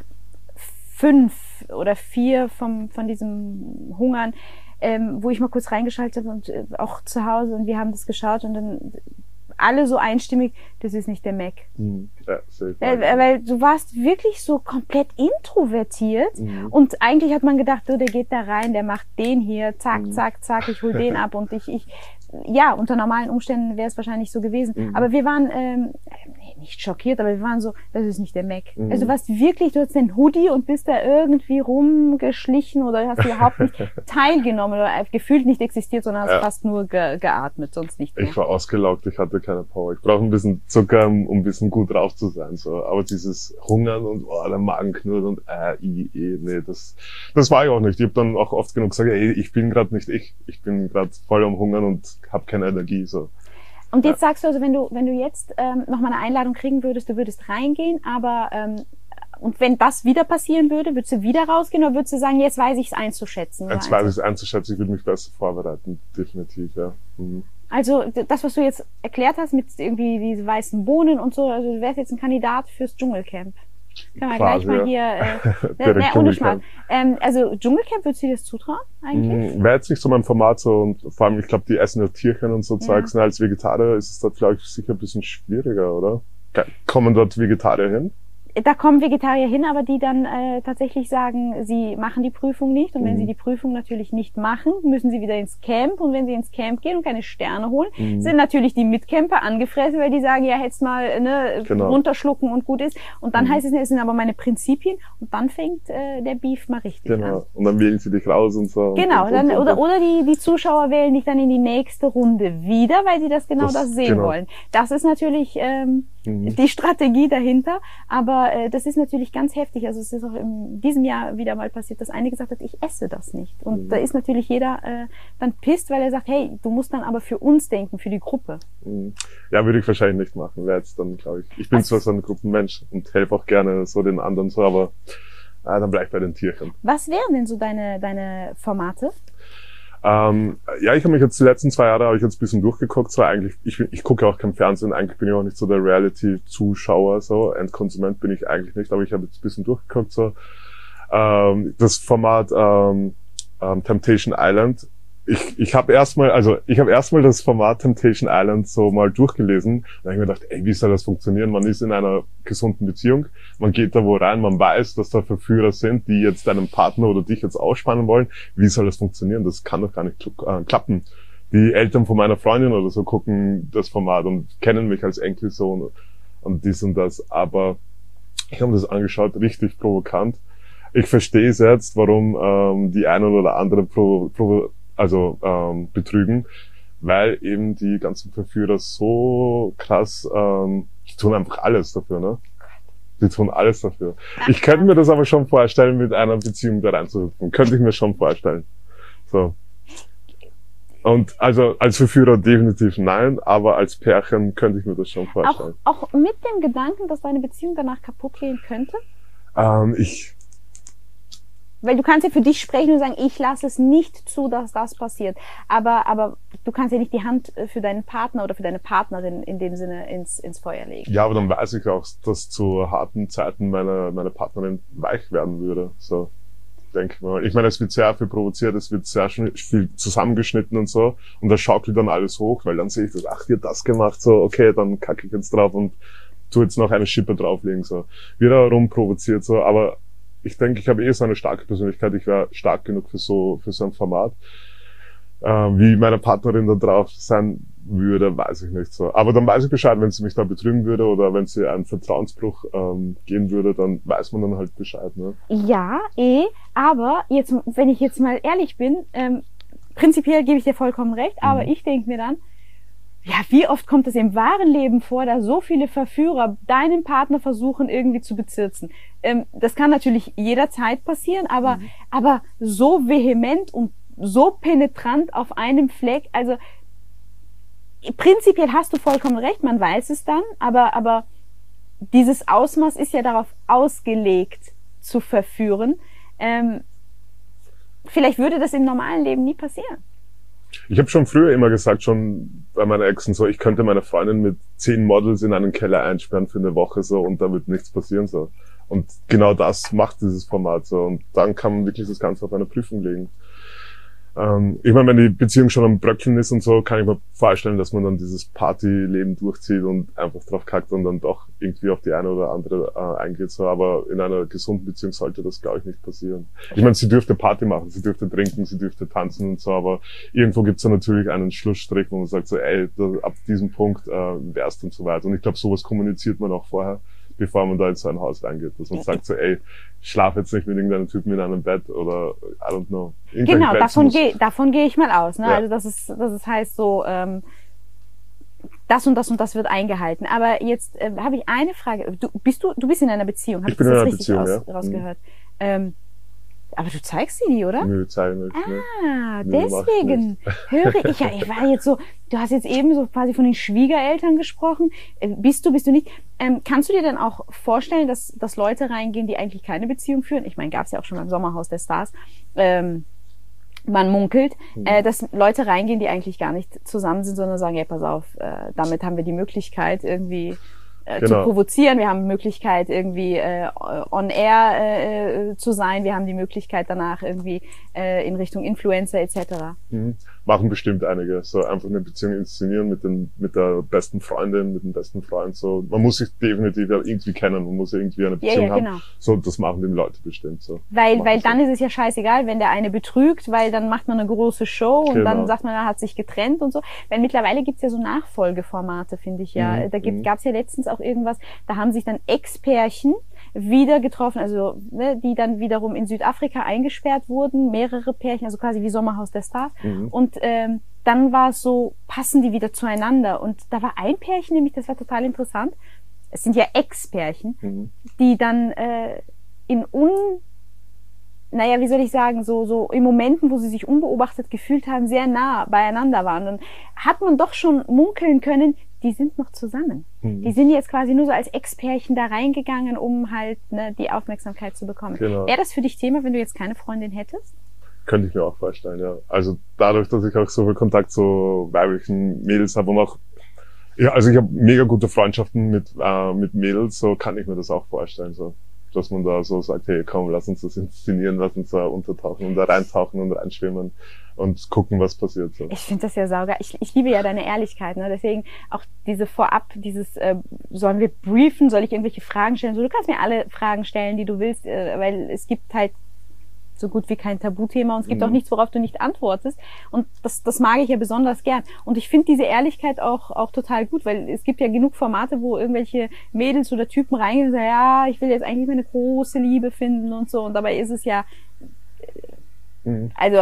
5 oder 4 von diesem Hungern, wo ich mal kurz reingeschaltet habe und auch zu Hause und wir haben das geschaut und dann alle so einstimmig, das ist nicht der Mac. Ja, weil du warst wirklich so komplett introvertiert und eigentlich hat man gedacht, der geht da rein, der macht den hier, zack, zack, zack, ich hol den ab und ja, unter normalen Umständen wäre es wahrscheinlich so gewesen. Aber wir waren nicht schockiert, aber wir waren so, das ist nicht der Mac. Also du warst wirklich, du hast den Hoodie und bist da irgendwie rumgeschlichen oder hast überhaupt nicht teilgenommen oder gefühlt nicht existiert, sondern hast fast nur geatmet, sonst nicht mehr. Ich war ausgelaugt, ich hatte keine Power. Ich brauche ein bisschen Zucker, um ein bisschen gut drauf zu sein. So. Aber dieses Hungern und der Magen knurrt und nee, das war ich auch nicht. Ich habe dann auch oft genug gesagt, ey, ich bin gerade nicht ich. Ich bin gerade voll am Hungern und habe keine Energie. So. Und jetzt sagst du also, wenn du jetzt noch mal eine Einladung kriegen würdest, du würdest reingehen, aber Und wenn das wieder passieren würde, würdest du wieder rausgehen oder würdest du sagen, jetzt weiß ich es einzuschätzen? Jetzt weiß ich es einzuschätzen, ich würde mich besser vorbereiten, definitiv, ja. Mhm. Also das, was du jetzt erklärt hast mit irgendwie diese weißen Bohnen und so, also du wärst jetzt ein Kandidat fürs Dschungelcamp. Können wir gleich mal hier, ohne Schmarrn. Also Dschungelcamp, würdest du dir das zutrauen eigentlich? Wäre jetzt nicht so mein Format so, und vor allem, ich glaube, die essen ja Tierchen und so Zeugs. Ja. Als Vegetarier ist es dort, glaube ich, sicher ein bisschen schwieriger, oder? Kommen dort Vegetarier hin? Da kommen Vegetarier hin, aber die dann tatsächlich sagen, sie machen die Prüfung nicht. Und wenn sie die Prüfung natürlich nicht machen, müssen sie wieder ins Camp. Und wenn sie ins Camp gehen und keine Sterne holen, sind natürlich die Mitcamper angefressen, weil die sagen, ja, hätt's mal runterschlucken und gut ist. Und dann heißt es, es sind aber meine Prinzipien. Und dann fängt der Beef mal richtig an. Und dann wählen sie dich raus und so. Genau, oder die Zuschauer wählen dich dann in die nächste Runde wieder, weil sie das sehen wollen. Das ist natürlich die Strategie dahinter. Aber das ist natürlich ganz heftig. Also es ist auch in diesem Jahr wieder mal passiert, dass eine gesagt hat, ich esse das nicht. Und da ist natürlich jeder dann pisst, weil er sagt, hey, du musst dann aber für uns denken, für die Gruppe. Ja, würde ich wahrscheinlich nicht machen. Wäre jetzt dann, glaube ich. Ich bin zwar so ein Gruppenmensch und helfe auch gerne so den anderen so, aber dann bleib ich bei den Tierchen. Was wären denn so deine Formate? Ja, ich habe mich jetzt die letzten 2 Jahre ein bisschen durchgeguckt. So eigentlich, ich gucke auch kein Fernsehen. Eigentlich bin ich auch nicht so der Reality-Zuschauer. So Endkonsument bin ich eigentlich nicht. Aber ich habe jetzt ein bisschen durchgeguckt. So das Format Temptation Island. Ich habe erstmal das Format Temptation Island so mal durchgelesen. Da habe ich mir gedacht, ey, wie soll das funktionieren? Man ist in einer gesunden Beziehung, man geht da wo rein, man weiß, dass da Verführer sind, die jetzt deinen Partner oder dich jetzt ausspannen wollen. Wie soll das funktionieren? Das kann doch gar nicht klappen. Die Eltern von meiner Freundin oder so gucken das Format und kennen mich als Enkelsohn und dies und das. Aber ich habe das angeschaut, richtig provokant. Ich verstehe es jetzt, warum die einen oder anderen betrügen, weil eben die ganzen Verführer so krass, die tun einfach alles dafür, ne? Die tun alles dafür. Ich könnte mir das aber schon vorstellen, mit einer Beziehung da reinzuhüpfen. Könnte ich mir schon vorstellen. So. Und also als Verführer definitiv nein, aber als Pärchen könnte ich mir das schon vorstellen. Auch mit dem Gedanken, dass deine Beziehung danach kaputt gehen könnte? Weil du kannst ja für dich sprechen und sagen, ich lasse es nicht zu, dass das passiert. Aber du kannst ja nicht die Hand für deinen Partner oder für deine Partnerin in dem Sinne ins Feuer legen. Ja, aber dann weiß ich auch, dass zu harten Zeiten meine Partnerin weich werden würde. So, denke ich mal. Ich meine, es wird sehr viel provoziert, es wird sehr viel zusammengeschnitten und so. Und das schaukelt dann alles hoch, weil dann sehe ich das, ach, die hat das gemacht, so, okay, dann kacke ich jetzt drauf und tu jetzt noch eine Schippe drauflegen, so. Wiederum provoziert, so, aber ich denke, ich habe so eine starke Persönlichkeit, ich wäre stark genug für so ein Format. Wie meine Partnerin da drauf sein würde, weiß ich nicht so. Aber dann weiß ich Bescheid, wenn sie mich da betrügen würde oder wenn sie einen Vertrauensbruch gehen würde, dann weiß man dann halt Bescheid, ne? Ja, aber jetzt, wenn ich jetzt mal ehrlich bin, prinzipiell gebe ich dir vollkommen recht, aber ich denke mir dann, ja, wie oft kommt es im wahren Leben vor, dass so viele Verführer deinen Partner versuchen irgendwie zu bezirzen? Das kann natürlich jederzeit passieren, aber so vehement und so penetrant auf einem Fleck, also prinzipiell hast du vollkommen recht, man weiß es dann, aber dieses Ausmaß ist ja darauf ausgelegt zu verführen. Vielleicht würde das im normalen Leben nie passieren. Ich habe schon früher immer gesagt, schon bei meiner Exen so, ich könnte meine Freundin mit 10 Models in einen Keller einsperren für eine Woche so und da wird nichts passieren so. Und genau das macht dieses Format so und dann kann man wirklich das Ganze auf eine Prüfung legen. Ich meine, wenn die Beziehung schon am Bröckeln ist und so, kann ich mir vorstellen, dass man dann dieses Partyleben durchzieht und einfach drauf kackt und dann doch irgendwie auf die eine oder andere eingeht. So, aber in einer gesunden Beziehung sollte das, glaube ich, nicht passieren. Ich meine, sie dürfte Party machen, sie dürfte trinken, sie dürfte tanzen und so, aber irgendwo gibt's dann natürlich einen Schlussstrich, wo man sagt so, ey, ab diesem Punkt wär's dann so weit. Und ich glaube, sowas kommuniziert man auch vorher, bevor man da in so ein Haus reingeht. Dass man sagt so, ey, schlaf jetzt nicht mit irgendeinem Typen in einem Bett oder I don't know. Genau, davon gehe ich mal aus. Ne? Ja. Also das ist heißt so, das und das wird eingehalten. Aber jetzt habe ich eine Frage. Du bist in einer Beziehung, habe ich das in einer richtig Beziehung, rausgehört? Aber du zeigst sie die, oder? Nö, zeige nicht. Ah, deswegen höre ich ja, ich war jetzt so, du hast jetzt eben so quasi von den Schwiegereltern gesprochen. Bist du nicht? Kannst du dir dann auch vorstellen, dass Leute reingehen, die eigentlich keine Beziehung führen? Ich meine, gab es ja auch schon beim Sommerhaus der Stars. Man munkelt, dass Leute reingehen, die eigentlich gar nicht zusammen sind, sondern sagen, ja, pass auf, damit haben wir die Möglichkeit irgendwie zu provozieren, wir haben die Möglichkeit irgendwie on air zu sein, wir haben die Möglichkeit danach irgendwie in Richtung Influencer etc. Machen bestimmt einige, so einfach eine Beziehung inszenieren mit der besten Freundin, mit dem besten Freund, so. Man muss sich definitiv irgendwie kennen, man muss irgendwie eine Beziehung haben. Genau. So, das machen die Leute bestimmt so. Weil dann ist es ja scheißegal, wenn der eine betrügt, weil dann macht man eine große Show und dann sagt man, er hat sich getrennt und so. Weil mittlerweile gibt's ja so Nachfolgeformate, finde ich ja. Da gab's ja letztens auch irgendwas, da haben sich dann Ex-Pärchen wieder getroffen, also die dann wiederum in Südafrika eingesperrt wurden, mehrere Pärchen, also quasi wie Sommerhaus der Stars. Und dann war es so, passen die wieder zueinander. Und da war ein Pärchen, nämlich, das war total interessant, es sind ja Ex-Pärchen, die dann wie soll ich sagen, so in Momenten, wo sie sich unbeobachtet gefühlt haben, sehr nah beieinander waren. Dann hat man doch schon munkeln können, die sind noch zusammen. Die sind jetzt quasi nur so als Ex-Pärchen da reingegangen, um halt die Aufmerksamkeit zu bekommen. Genau. Wäre das für dich Thema, wenn du jetzt keine Freundin hättest? Könnte ich mir auch vorstellen, ja. Also dadurch, dass ich auch so viel Kontakt zu weiblichen Mädels habe und auch, ja, also ich habe mega gute Freundschaften mit Mädels, so kann ich mir das auch vorstellen, so. Dass man da so sagt, hey, komm, lass uns das inszenieren, lass uns da untertauchen und da reintauchen und reinschwimmen und gucken, was passiert. So. Ich finde das ja saugeil. Ich liebe ja deine Ehrlichkeit, ne? Deswegen auch diese sollen wir briefen, soll ich irgendwelche Fragen stellen? So, du kannst mir alle Fragen stellen, die du willst, weil es gibt halt so gut wie kein Tabuthema und es gibt auch nichts, worauf du nicht antwortest. Und das mag ich ja besonders gern. Und ich finde diese Ehrlichkeit auch total gut, weil es gibt ja genug Formate, wo irgendwelche Mädels oder Typen reingehen und sagen, ja, ich will jetzt eigentlich meine große Liebe finden und so. Und dabei ist es ja, also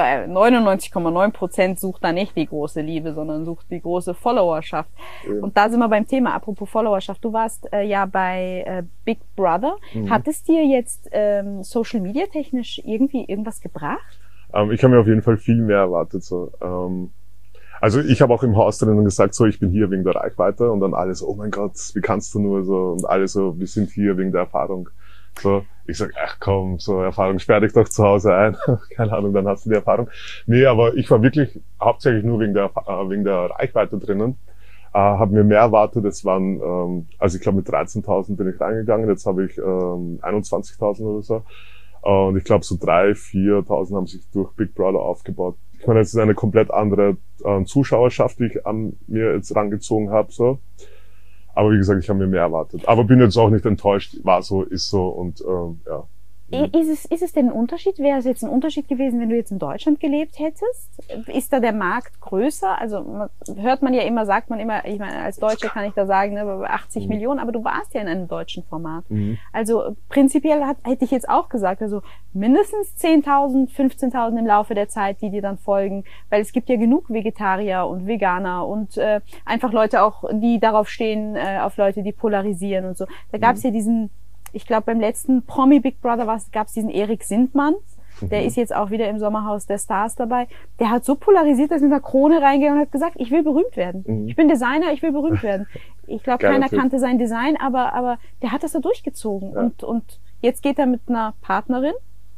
99,9% sucht da nicht die große Liebe, sondern sucht die große Followerschaft. Und da sind wir beim Thema, apropos Followerschaft. Du warst ja bei Big Brother. Hat es dir jetzt Social Media technisch irgendwie irgendwas gebracht? Ich habe mir auf jeden Fall viel mehr erwartet. So. Also ich habe auch im Haus drinnen gesagt, so, ich bin hier wegen der Reichweite, und dann alle so, oh mein Gott, wie kannst du nur so, und alle so, wir sind hier wegen der Erfahrung. So, ich sag, ach komm, so Erfahrung, sperr dich doch zu Hause ein. Keine Ahnung, dann hast du die Erfahrung. Nee, aber ich war wirklich hauptsächlich nur wegen der Reichweite drinnen. Habe mir mehr erwartet. Es waren, also ich glaube mit 13.000 bin ich reingegangen, jetzt habe ich 21.000 oder so. Und ich glaube so 3.000, 4.000 haben sich durch Big Brother aufgebaut. Ich meine, es ist eine komplett andere Zuschauerschaft, die ich an mir jetzt rangezogen habe. So. Aber wie gesagt, ich habe mir mehr erwartet. Aber bin jetzt auch nicht enttäuscht. War so, ist so und ja. Ist es denn ein Unterschied? Wäre es jetzt ein Unterschied gewesen, wenn du jetzt in Deutschland gelebt hättest? Ist da der Markt größer? Also hört man ja immer, sagt man immer, ich meine, als Deutsche kann ich da sagen, ne, 80 Millionen, aber du warst ja in einem deutschen Format. Also prinzipiell hätte ich jetzt auch gesagt, also mindestens 10.000, 15.000 im Laufe der Zeit, die dir dann folgen, weil es gibt ja genug Vegetarier und Veganer und einfach Leute auch, die darauf stehen, auf Leute, die polarisieren und so. Da gab es ja diesen, ich glaube, beim letzten Promi Big Brother gab es diesen Erik Sindmann. Der ist jetzt auch wieder im Sommerhaus der Stars dabei. Der hat so polarisiert, dass er mit einer Krone reingegangen und hat gesagt, ich will berühmt werden. Ich bin Designer, ich will berühmt werden. Ich glaube, keiner kannte sein Design, aber der hat das da durchgezogen. Ja. Und jetzt geht er mit einer Partnerin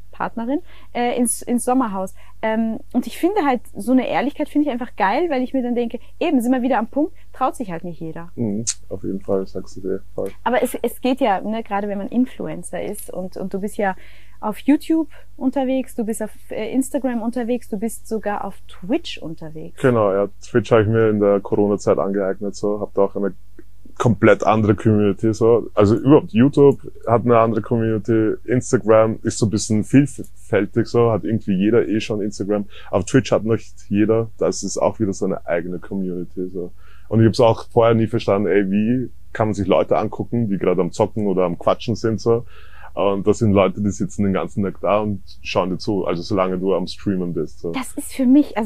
ins Sommerhaus. Und ich finde halt, so eine Ehrlichkeit finde ich einfach geil, weil ich mir dann denke, eben, sind wir wieder am Punkt, traut sich halt nicht jeder. Auf jeden Fall, sagst du dir. Voll. Aber es geht ja, ne, gerade wenn man Influencer ist und du bist ja auf YouTube unterwegs, du bist auf Instagram unterwegs, du bist sogar auf Twitch unterwegs. Genau, ja, Twitch habe ich mir in der Corona-Zeit angeeignet, so, habe da auch eine komplett andere Community, so. Also überhaupt YouTube hat eine andere Community, Instagram ist so ein bisschen vielfältig, so, hat irgendwie jeder schon Instagram. Auf Twitch hat nicht jeder, das ist auch wieder so eine eigene Community, so. Und ich habe es auch vorher nie verstanden, wie kann man sich Leute angucken, die gerade am Zocken oder am Quatschen sind, so. Und das sind Leute, die sitzen den ganzen Tag da und schauen dir zu, also solange du am Streamen bist. So. Das ist für mich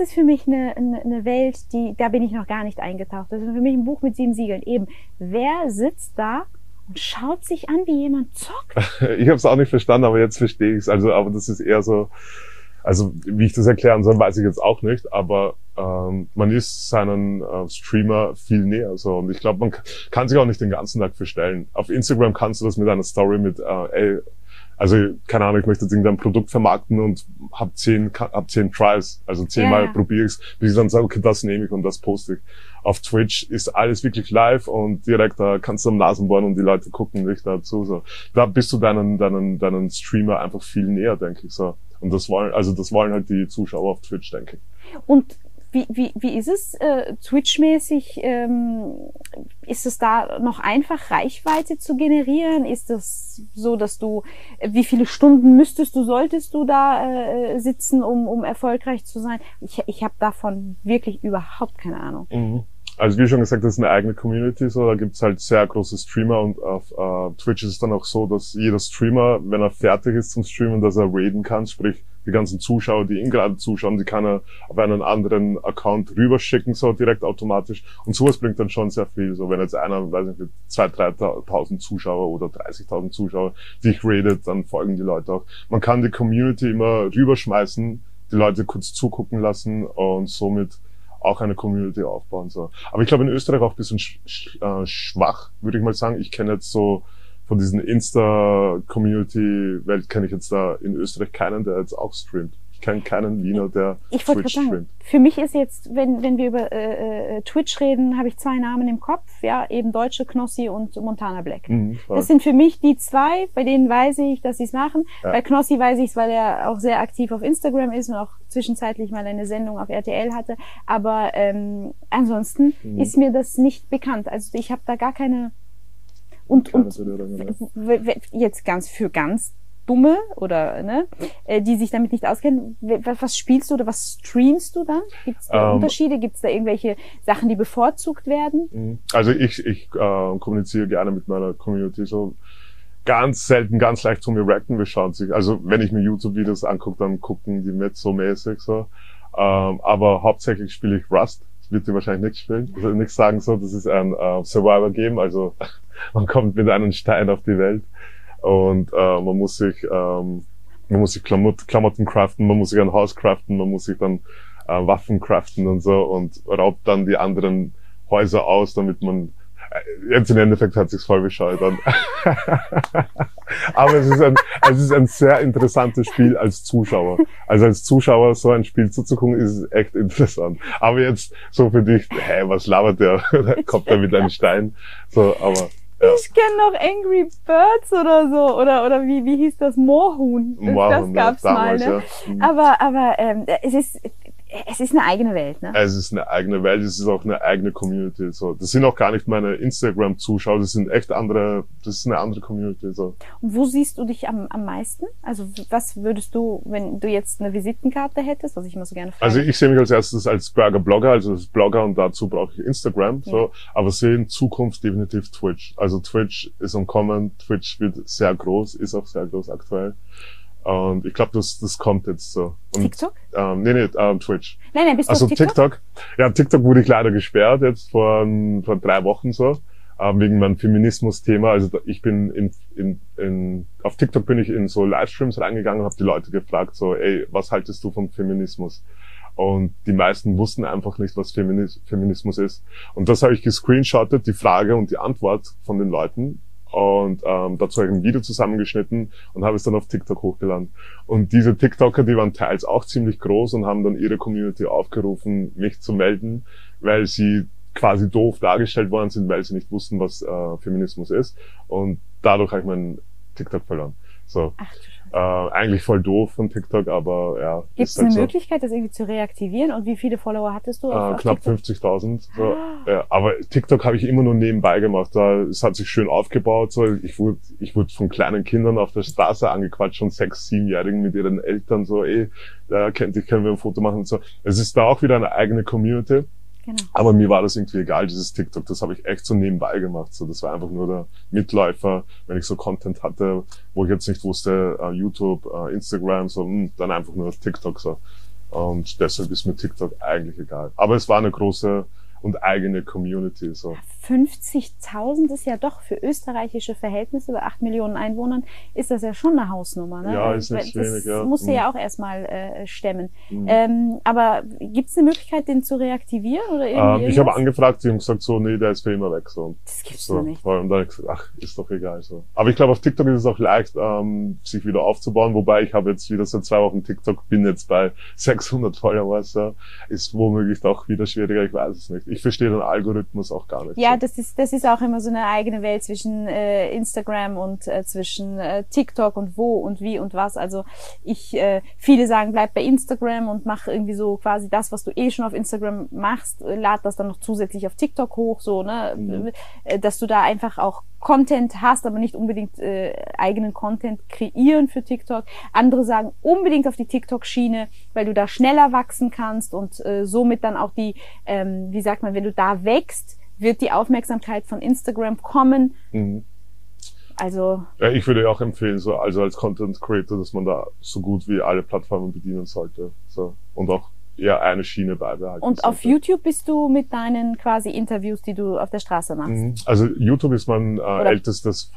eine Welt, da bin ich noch gar nicht eingetaucht. Das ist für mich ein Buch mit 7 Siegeln. Eben, wer sitzt da und schaut sich an, wie jemand zockt. Ich habe es auch nicht verstanden, aber jetzt verstehe ich es. Also, aber das ist eher so, also wie ich das erklären soll, weiß ich jetzt auch nicht, aber man ist seinen Streamer viel näher. So. Und ich glaube, man kann sich auch nicht den ganzen Tag verstellen. Auf Instagram kannst du das mit einer Story mit, also keine Ahnung, ich möchte jetzt irgendein Produkt vermarkten und hab 10 Tries, also 10-mal probiere ich's, bis ich dann sage, okay, das nehme ich und das poste ich. Auf Twitch ist alles wirklich live und direkt da kannst du am Nasenbohren und die Leute gucken dich dazu. So. Da bist du deinen Streamer einfach viel näher, denke ich so. Und das wollen halt die Zuschauer auf Twitch, denke ich. Und wie ist es Twitch-mäßig? Ist es da noch einfach, Reichweite zu generieren? Ist das so, dass wie viele Stunden solltest du da sitzen, um erfolgreich zu sein? Ich habe davon wirklich überhaupt keine Ahnung. Mhm. Also wie schon gesagt, das ist eine eigene Community, so da gibt's halt sehr große Streamer und auf Twitch ist es dann auch so, dass jeder Streamer, wenn er fertig ist zum Streamen, dass er raiden kann, sprich die ganzen Zuschauer, die ihn gerade zuschauen, die kann er auf einen anderen Account rüberschicken, so direkt automatisch. Und sowas bringt dann schon sehr viel. So wenn jetzt einer, weiß nicht, mit 2.000, 3.000 Zuschauer oder 30.000 Zuschauer dich raidet, dann folgen die Leute auch. Man kann die Community immer rüberschmeißen, die Leute kurz zugucken lassen und somit auch eine Community aufbauen. So. Aber ich glaube in Österreich auch ein bisschen schwach, würde ich mal sagen. Ich kenne jetzt so von diesen Insta-Community-Welt kenne ich jetzt da in Österreich keinen, der jetzt auch streamt. Ich kenne keinen Wiener, der Twitch streamt. Für mich ist jetzt, wenn wir über Twitch reden, habe ich 2 Namen im Kopf, ja, eben Deutsche, Knossi und Montana Black. Das sind für mich die 2, bei denen weiß ich, dass sie es machen. Ja. Bei Knossi weiß ich es, weil er auch sehr aktiv auf Instagram ist und auch zwischenzeitlich mal eine Sendung auf RTL hatte. Aber ansonsten ist mir das nicht bekannt. Also ich habe da gar keine... Und jetzt ganz Dumme oder die sich damit nicht auskennen, was spielst du oder was streamst du dann? Gibt es da Unterschiede? Gibt es da irgendwelche Sachen, die bevorzugt werden? Also ich kommuniziere gerne mit meiner Community so ganz selten, ganz leicht zu mir reacten. Wir schauen sich, also wenn ich mir YouTube-Videos angucke, dann gucken die mit so mäßig so. Aber hauptsächlich spiele ich Rust. Das wird dir wahrscheinlich nicht spielen. Ich will nichts sagen so, das ist ein Survivor-Game, also man kommt mit einem Stein auf die Welt und man muss sich Klamotten craften, man muss sich ein Haus craften, man muss sich dann Waffen craften und so und raubt dann die anderen Häuser aus, damit man jetzt im Endeffekt hat sich's voll bescheuert an. Aber es ist ein sehr interessantes Spiel als Zuschauer. Also als Zuschauer so ein Spiel zuzugucken, ist echt interessant. Aber jetzt so für dich, hey, was labert der? Da kommt er mit einem Stein. So, aber ja. Ich kenne noch Angry Birds oder so, oder wie hieß das? Moorhuhn. Das gab's damals, mal, ne? Ja. Aber es ist eine eigene Welt, ne? Es ist eine eigene Welt, es ist auch eine eigene Community, so. Das sind auch gar nicht meine Instagram-Zuschauer, das ist eine andere Community, so. Und wo siehst du dich am meisten? Also, was würdest du, wenn du jetzt eine Visitenkarte hättest, was ich immer so gerne frage? Also, ich sehe mich als erstes als Burger-Blogger, also als Blogger und dazu brauche ich Instagram, so. Ja. Aber sehe in Zukunft definitiv Twitch. Also, Twitch ist am Kommen, Twitch wird sehr groß, ist auch sehr groß aktuell. Und ich glaube, das kommt jetzt so. Und, TikTok? Twitch. Nein, bist du auf TikTok? Ja, TikTok wurde ich leider gesperrt jetzt vor 3 Wochen so, wegen meinem Feminismus-Thema. Also ich bin auf TikTok bin ich in so Livestreams reingegangen und habe die Leute gefragt so, ey, was haltest du vom Feminismus? Und die meisten wussten einfach nicht, was Feminismus ist. Und das habe ich gescreenshottet, die Frage und die Antwort von den Leuten. Und dazu habe ich ein Video zusammengeschnitten und habe es dann auf TikTok hochgeladen. Und diese TikToker, die waren teils auch ziemlich groß und haben dann ihre Community aufgerufen, mich zu melden, weil sie quasi doof dargestellt worden sind, weil sie nicht wussten, was Feminismus ist. Und dadurch habe ich meinen TikTok verloren. So. Ach, eigentlich voll doof von TikTok, aber ja. Gibt es eine Möglichkeit, das irgendwie zu reaktivieren? Und wie viele Follower hattest du? Knapp 50.000. So. Ja, aber TikTok habe ich immer nur nebenbei gemacht. Es hat sich schön aufgebaut. So. Ich wurde von kleinen Kindern auf der Straße angequatscht, schon 6-, 7-Jährigen mit ihren Eltern so, da kennt dich, können wir ein Foto machen und so. Es ist da auch wieder eine eigene Community. Genau. Aber mir war das irgendwie egal, dieses TikTok, das habe ich echt so nebenbei gemacht. So, das war einfach nur der Mitläufer, wenn ich so Content hatte, wo ich jetzt nicht wusste, YouTube, Instagram, so, dann einfach nur TikTok so. Und deshalb ist mir TikTok eigentlich egal. Aber es war eine große und eigene Community, so. 50.000 ist ja doch für österreichische Verhältnisse, bei 8 Millionen Einwohnern, ist das ja schon eine Hausnummer. Ne? Ja, ist nicht wenig, ja. Das musst du ja auch erstmal stemmen. Aber gibt es eine Möglichkeit, den zu reaktivieren? Oder irgendwie ich habe angefragt, die haben gesagt so, nee, der ist für immer weg. So. Das gibt's so, doch nicht. Und dann habe ich gesagt, ach, ist doch egal. So. Aber ich glaube, auf TikTok ist es auch leicht, sich wieder aufzubauen. Wobei ich habe jetzt wieder seit 2 Wochen TikTok, bin jetzt bei 600 Followers. So. Ist womöglich doch wieder schwieriger, ich weiß es nicht. Ich verstehe den Algorithmus auch gar nicht. Ja, das ist auch immer so eine eigene Welt zwischen Instagram und zwischen TikTok und wo und wie und was. Also viele sagen, bleib bei Instagram und mach irgendwie so quasi das, was du eh schon auf Instagram machst, lad das dann noch zusätzlich auf TikTok hoch, so, ne, dass du da einfach auch Content hast, aber nicht unbedingt eigenen Content kreieren für TikTok. Andere sagen unbedingt auf die TikTok-Schiene, weil du da schneller wachsen kannst und somit dann auch die, wie sagt man, wenn du da wächst, wird die Aufmerksamkeit von Instagram kommen. Also ja, ich würde auch empfehlen, so also als Content Creator, dass man da so gut wie alle Plattformen bedienen sollte. So. Und auch eher eine Schiene beibehalten. Und sollte. Auf YouTube bist du mit deinen quasi Interviews, die du auf der Straße machst? Also YouTube ist mein ältestes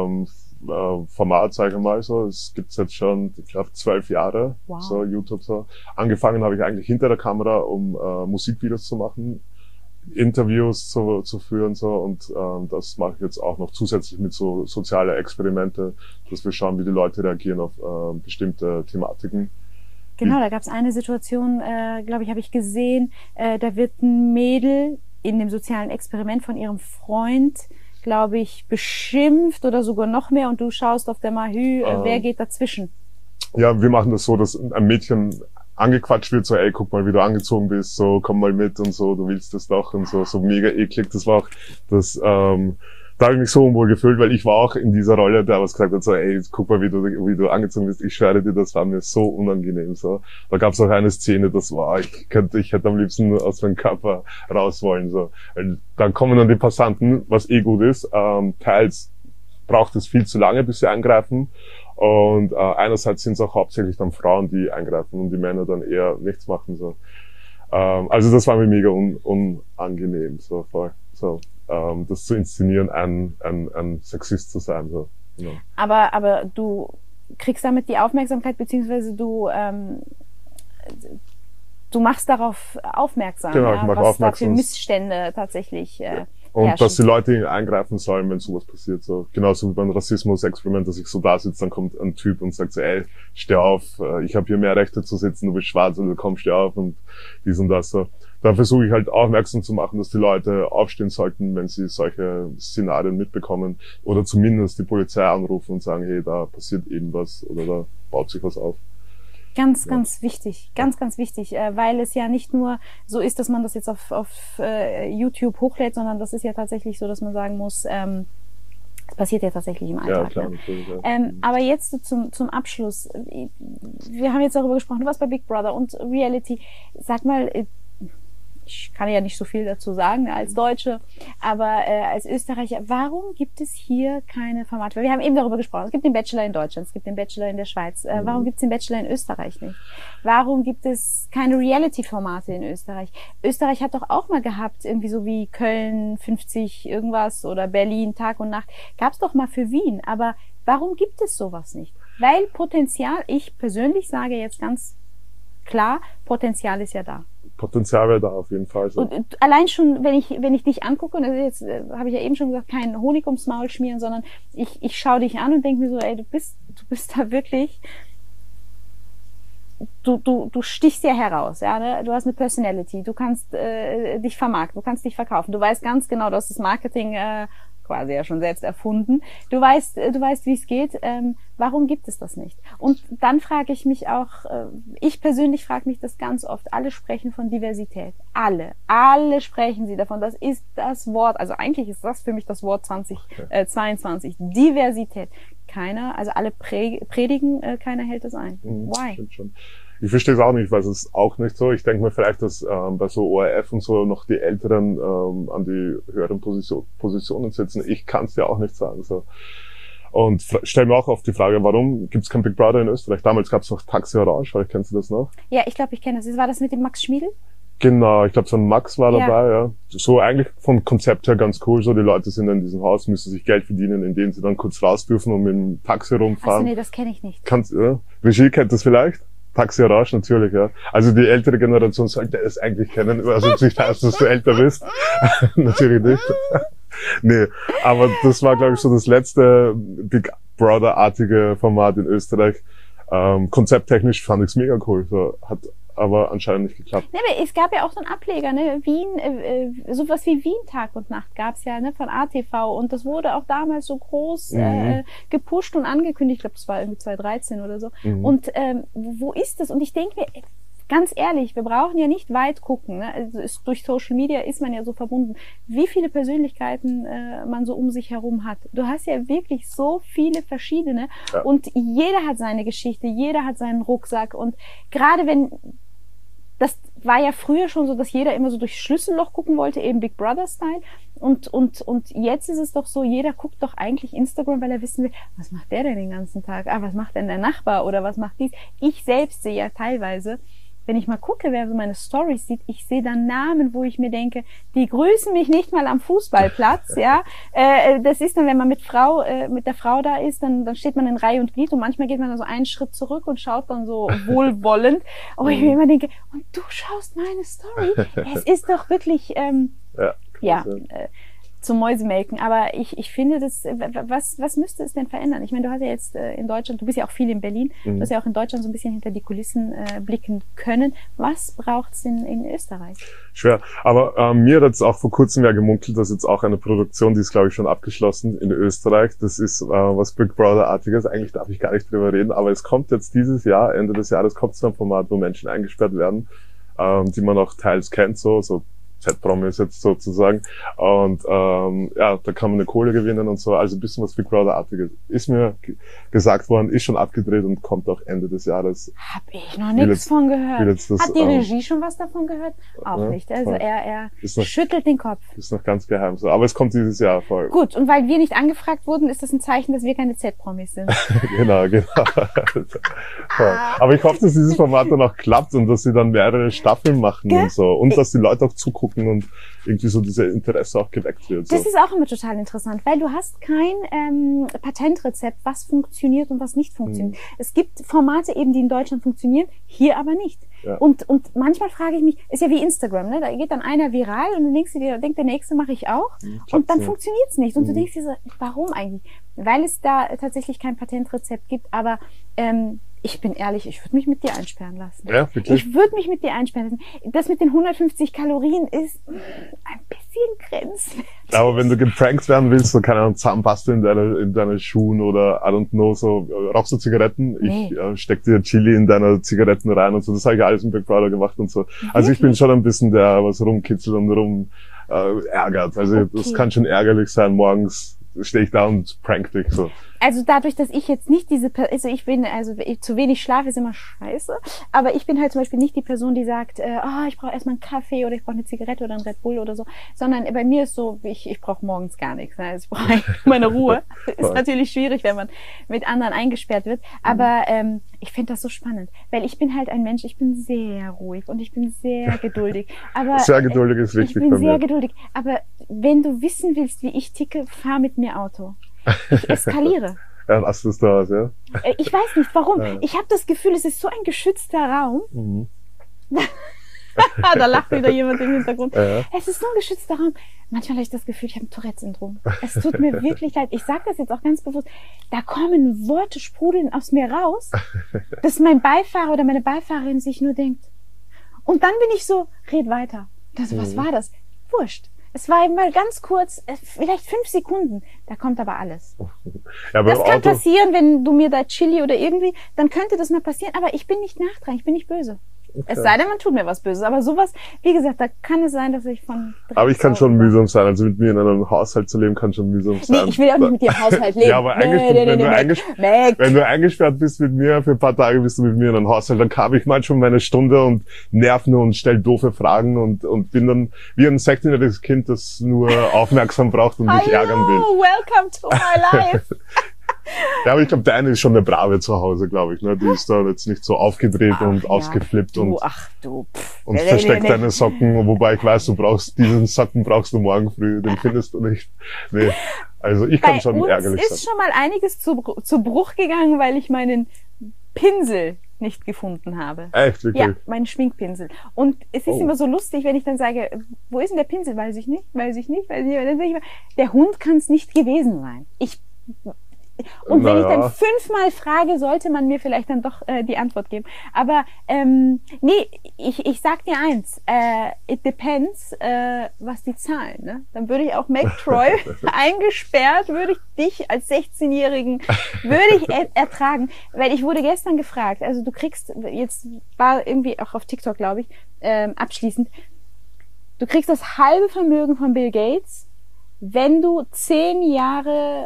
Format, sage ich mal so. Es gibt's jetzt schon, ich glaube, 12 Jahre, so YouTube so. Angefangen habe ich eigentlich hinter der Kamera, um Musikvideos zu machen, Interviews zu führen so und das mache ich jetzt auch noch zusätzlich mit so soziale Experimente, dass wir schauen, wie die Leute reagieren auf bestimmte Thematiken. Genau, da gab es eine Situation, glaube ich, habe ich gesehen, da wird ein Mädel in dem sozialen Experiment von ihrem Freund, glaube ich, beschimpft oder sogar noch mehr und du schaust auf der Mahü, wer geht dazwischen? Ja, wir machen das so, dass ein Mädchen angequatscht wird, so, ey, guck mal, wie du angezogen bist, so, komm mal mit und so, du willst das doch und so mega eklig. Das war auch das, da habe ich mich so unwohl gefühlt, weil ich war auch in dieser Rolle, der was gesagt hat, so, ey, guck mal, wie du angezogen bist. Ich schwöre dir, das war mir so unangenehm, so. Da gab es auch eine Szene, das war, ich hätte am liebsten aus meinem Körper raus wollen, so. Weil dann kommen dann die Passanten, was eh gut ist, teils braucht es viel zu lange, bis sie eingreifen. Und einerseits sind es auch hauptsächlich dann Frauen, die eingreifen und die Männer dann eher nichts machen. So. Also das war mir mega unangenehm, so, so das zu inszenieren, ein Sexist zu sein. So. Genau. Aber du kriegst damit die Aufmerksamkeit, beziehungsweise du machst darauf aufmerksam, genau, ja, was da für Missstände tatsächlich und herrschen. dass die Leute eingreifen sollen, wenn sowas passiert. So. Genauso wie beim Rassismus-Experiment, dass ich so da sitze, dann kommt ein Typ und sagt so, ey, steh auf, ich habe hier mehr Rechte zu sitzen, du bist schwarz, also komm, steh auf und dies und das. So. Da versuche ich halt aufmerksam zu machen, dass die Leute aufstehen sollten, wenn sie solche Szenarien mitbekommen oder zumindest die Polizei anrufen und sagen, hey, da passiert eben was oder da baut sich was auf. Ganz wichtig, ganz wichtig, weil es ja nicht nur so ist, dass man das jetzt auf YouTube hochlädt, sondern das ist ja tatsächlich so, dass man sagen muss, es passiert ja tatsächlich im Alltag. Ja, klar, ne? Ja. Aber jetzt zum Abschluss, wir haben jetzt darüber gesprochen, du warst bei Big Brother und Reality. Sag mal, ich kann ja nicht so viel dazu sagen als Deutsche, aber als Österreicher, warum gibt es hier keine Formate? Weil wir haben eben darüber gesprochen, es gibt den Bachelor in Deutschland, es gibt den Bachelor in der Schweiz. Warum gibt es den Bachelor in Österreich nicht? Warum gibt es keine Reality-Formate in Österreich? Österreich hat doch auch mal gehabt, irgendwie so wie Köln 50 irgendwas oder Berlin Tag und Nacht. Gab's doch mal für Wien, aber warum gibt es sowas nicht? Weil Potenzial, ich persönlich sage jetzt ganz klar, Potenzial ist ja da. Potenzial wäre da auf jeden Fall. So. Und allein schon, wenn ich dich angucke, und jetzt habe ich ja eben schon gesagt, keinen Honig ums Maul schmieren, sondern ich schaue dich an und denke mir so, ey, du bist da wirklich, du stichst ja heraus, ja, ne? Du hast eine Personality, du kannst dich vermarkten, du kannst dich verkaufen, du weißt ganz genau, du hast das Marketing quasi ja schon selbst erfunden. Du weißt, wie es geht. Warum gibt es das nicht? Und dann frage ich mich auch, ich persönlich frage mich das ganz oft. Alle sprechen von Diversität. Alle sprechen sie davon. Das ist das Wort. Also eigentlich ist das für mich das Wort 2022. Diversität. Keiner, also alle predigen, keiner hält es ein. Why? Stimmt schon. Ich verstehe es auch nicht, ich weiß es auch nicht so. Ich denke mir vielleicht, dass bei so ORF und so noch die Älteren an die höheren Positionen sitzen. Ich kann es ja auch nicht sagen. So. Und stelle mir auch oft die Frage, warum gibt es kein Big Brother in Österreich? Damals gab es noch Taxi Orange, vielleicht kennst du das noch? Ja, ich glaube, ich kenne das. War das mit dem Max Schmiedl? Genau, ich glaube, so ein Max war dabei, ja. So eigentlich vom Konzept her ganz cool. So, die Leute sind in diesem Haus, müssen sich Geld verdienen, indem sie dann kurz raus dürfen und mit dem Taxi rumfahren. Also nee, das kenne ich nicht. Regie kennt das vielleicht? Taxi Orange, natürlich, ja. Also die ältere Generation sollte es eigentlich kennen, also nicht heißt, dass du älter bist. Natürlich nicht. Nee, aber das war, glaube ich, so das letzte Big Brother-artige Format in Österreich. Konzepttechnisch fand ich's mega cool. So, hat aber anscheinend nicht geklappt. Ne, aber es gab ja auch so einen Ableger, ne? Wien, sowas wie Wien Tag und Nacht gab's ja, ne? Von ATV. Und das wurde auch damals so groß gepusht und angekündigt. Ich glaube, das war irgendwie 2013 oder so. Und wo ist das? Und ich denke mir, ganz ehrlich, wir brauchen ja nicht weit gucken. Ne? Also durch Social Media ist man ja so verbunden. Wie viele Persönlichkeiten man so um sich herum hat. Du hast ja wirklich so viele verschiedene. Ja. Und jeder hat seine Geschichte, jeder hat seinen Rucksack. Und gerade wenn, das war ja früher schon so, dass jeder immer so durchs Schlüsselloch gucken wollte, eben Big Brother-Style. Und jetzt ist es doch so, jeder guckt doch eigentlich Instagram, weil er wissen will, was macht der denn den ganzen Tag? Ah, was macht denn der Nachbar oder was macht dies? Ich selbst sehe ja teilweise, wenn ich mal gucke, wer so meine Storys sieht, ich sehe dann Namen, wo ich mir denke, die grüßen mich nicht mal am Fußballplatz, ja. Das ist dann, wenn man mit der Frau da ist, dann steht man in Reihe und Glied und manchmal geht man dann so einen Schritt zurück und schaut dann so wohlwollend. Aber ich mir immer denke, und du schaust meine Story? Es ist doch wirklich, zum Mäusemelken. Aber ich finde, was müsste es denn verändern? Ich meine, du hast ja jetzt in Deutschland, du bist ja auch viel in Berlin, du hast ja auch in Deutschland so ein bisschen hinter die Kulissen blicken können. Was braucht's in Österreich? Schwer. Aber mir hat jetzt auch vor kurzem ja gemunkelt, dass jetzt auch eine Produktion, die ist, glaube ich, schon abgeschlossen in Österreich. Das ist was Big Brother-artiges. Eigentlich darf ich gar nicht drüber reden, aber es kommt jetzt dieses Jahr, Ende des Jahres, kommt so ein Format, wo Menschen eingesperrt werden, die man auch teils kennt, so Z-Promis jetzt sozusagen. Und da kann man eine Kohle gewinnen und so. Also ein bisschen was Big Brother-artiges. Ist mir gesagt worden, ist schon abgedreht und kommt auch Ende des Jahres. Hab ich noch nichts von gehört. Hat die Regie schon was davon gehört? Auch nicht. Also er schüttelt den Kopf. Ist noch ganz geheim so. Aber es kommt dieses Jahr voll. Gut, und weil wir nicht angefragt wurden, ist das ein Zeichen, dass wir keine Z-Promis sind. Genau. Aber ich hoffe, dass dieses Format dann auch klappt und dass sie dann mehrere Staffeln machen und so. Und dass die Leute auch zugucken und irgendwie so diese Interesse auch geweckt wird. So. Das ist auch immer total interessant, weil du hast kein Patentrezept, was funktioniert und was nicht funktioniert. Es gibt Formate eben, die in Deutschland funktionieren, hier aber nicht. Ja. Und manchmal frage ich mich, ist ja wie Instagram, ne? Da geht dann einer viral und dann denkt der nächste mache ich auch und dann funktioniert's nicht. Und du denkst dir so, warum eigentlich? Weil es da tatsächlich kein Patentrezept gibt, aber ich bin ehrlich, ich würde mich mit dir einsperren lassen. Ja, wirklich? Ich würde mich mit dir einsperren lassen. Das mit den 150 Kalorien ist ein bisschen grenzwertig. Aber wenn du geprankt werden willst, so keine Ahnung, Zahnpasta in deine Schuhen oder I don't know, so rauchst du Zigaretten? Nee. Ich steck dir Chili in deine Zigaretten rein und so. Das habe ich alles im Big Brother gemacht und so. Wirklich? Also ich bin schon ein bisschen der, was rumkitzelt und ärgert. Also das kann schon ärgerlich sein, morgens stehe ich da und prank dich so. Also dadurch, dass ich jetzt nicht zu wenig Schlaf ist immer scheiße, aber ich bin halt zum Beispiel nicht die Person, die sagt, ich brauche erstmal einen Kaffee oder ich brauche eine Zigarette oder einen Red Bull oder so, sondern bei mir ist so, ich brauche morgens gar nichts, also ich brauche meine Ruhe. Ist natürlich schwierig, wenn man mit anderen eingesperrt wird, aber ich finde das so spannend, weil ich bin halt ein Mensch, ich bin sehr ruhig und ich bin sehr geduldig. Aber sehr geduldig ist wichtig. Ich bin sehr geduldig, aber wenn du wissen willst, wie ich ticke, fahr mit mir Auto. Ich eskaliere. Ja, lass das da aus, ja? Ich weiß nicht, warum. Ja. Ich habe das Gefühl, es ist so ein geschützter Raum. Da lacht wieder jemand im Hintergrund. Ja. Es ist so ein geschützter Raum. Manchmal habe ich das Gefühl, ich habe ein Tourette-Syndrom. Es tut mir wirklich leid. Ich sage das jetzt auch ganz bewusst. Da kommen Worte sprudeln aus mir raus, dass mein Beifahrer oder meine Beifahrerin sich nur denkt. Und dann bin ich so, red weiter. Was war das? Wurscht. Es war mal ganz kurz, vielleicht 5 Sekunden, da kommt aber alles. Ja, das kann passieren, wenn du mir da Chili oder irgendwie, dann könnte das mal passieren, aber ich bin nicht nachtragend, ich bin nicht böse. Okay. Es sei denn, man tut mir was Böses. Aber sowas, wie gesagt, da kann es sein, dass ich von... Aber ich kann schon mühsam sein. Also mit mir in einem Haushalt zu leben, kann schon mühsam sein. Nee, ich will auch nicht mit dir im Haushalt leben. Ja, aber wenn du eingesperrt bist mit mir, für ein paar Tage bist du mit mir in einem Haushalt, dann habe ich manchmal meine Stunde und nerv nur und stell doofe Fragen und bin dann wie ein 16-jähriges Kind, das nur aufmerksam braucht und mich ärgern will. Welcome to my life. Ja, aber ich glaube, deine ist schon eine Brave zu Hause, glaube ich. Ne? Die ist da jetzt nicht so aufgedreht und ausgeflippt und versteckt deine Socken. Wobei ich weiß, diesen Socken brauchst du morgen früh, den findest du nicht. Nee. Also ich kann schon ärgerlich sein. Es ist schon mal einiges zu Bruch gegangen, weil ich meinen Pinsel nicht gefunden habe. Echt, wirklich? Ja, meinen Schminkpinsel. Und es ist immer so lustig, wenn ich dann sage, wo ist denn der Pinsel? Weiß ich nicht. Dann sage ich, der Hund kann es nicht gewesen sein. Und wenn ich dann 5-mal frage, sollte man mir vielleicht dann doch die Antwort geben. Aber nee, ich sag dir eins, it depends, was die zahlen. Ne? Dann würde ich auch McTroy eingesperrt, würde ich dich als 16-Jährigen, ertragen. Weil ich wurde gestern gefragt, also du kriegst, jetzt war irgendwie auch auf TikTok, glaube ich, abschließend, du kriegst das halbe Vermögen von Bill Gates, wenn du 10 Jahre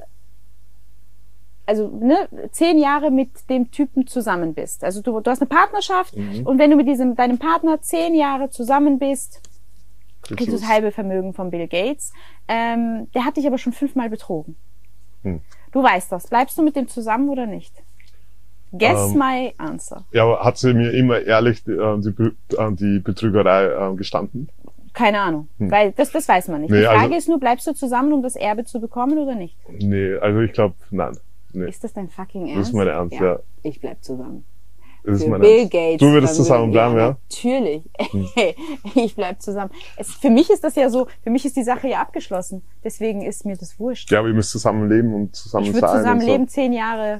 mit dem Typen zusammen bist. Also du hast eine Partnerschaft und wenn du mit deinem Partner 10 Jahre zusammen bist, kriegst du das halbe Vermögen von Bill Gates. Der hat dich aber schon 5-mal betrogen. Du weißt das. Bleibst du mit dem zusammen oder nicht? Guess my answer. Ja, aber hat sie mir immer ehrlich die Betrügerei gestanden? Keine Ahnung, weil das weiß man nicht. Die Frage ist nur, bleibst du zusammen, um das Erbe zu bekommen oder nicht? Nee, also ich glaube, nein. Nee. Ist das dein fucking Ernst? Das ist mein Ernst, ja. Ich bleib zusammen. Das ist mein Bill Ernst. Gates. Du würdest zusammen bleiben, ja? Natürlich. Ich bleib zusammen. Für mich ist das ja so, für mich ist die Sache ja abgeschlossen. Deswegen ist mir das wurscht. Ja, aber ihr müsst zusammen leben und zusammen sein. Ich würde zusammen leben, 10 Jahre.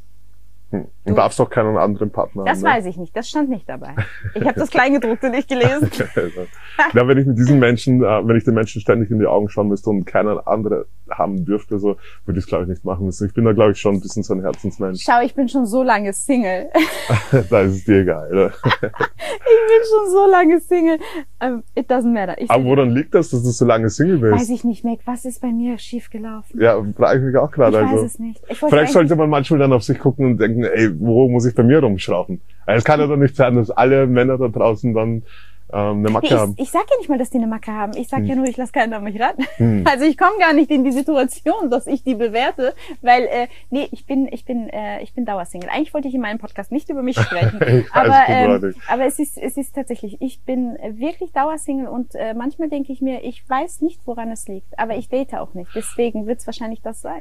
Du darfst doch keinen anderen Partner haben. Das weiß ich nicht, das stand nicht dabei. Ich habe das Kleingedruckte nicht gelesen. Ja, wenn ich mit diesen Menschen, wenn ich den Menschen ständig in die Augen schauen müsste und keinen anderen haben dürfte, so würde ich es, glaube ich, nicht machen müssen. Ich bin da, glaube ich, schon ein bisschen so ein Herzensmensch. Schau, ich bin schon so lange Single. Da ist es dir egal, oder? Ich bin schon so lange Single. It doesn't matter. Aber woran liegt das, dass du so lange Single bist? Weiß ich nicht, Meg. Was ist bei mir schiefgelaufen? Ja, frage ich mich auch gerade. Ich weiß es nicht. Vielleicht sollte man manchmal dann auf sich gucken und denken, ey, wo muss ich bei mir rumschrauben? Es kann ja doch nicht sein, dass alle Männer da draußen dann eine Macke haben. Ich sag ja nicht mal, dass die eine Macke haben. Ich sag ja nur, ich lasse keinen an mich ran. Also ich komme gar nicht in die Situation, dass ich die bewerte, weil nee, ich bin Dauersingle. Eigentlich wollte ich in meinem Podcast nicht über mich sprechen, aber es ist tatsächlich, ich bin wirklich Dauersingle und manchmal denke ich mir, ich weiß nicht, woran es liegt, aber ich date auch nicht. Deswegen wird es wahrscheinlich das sein.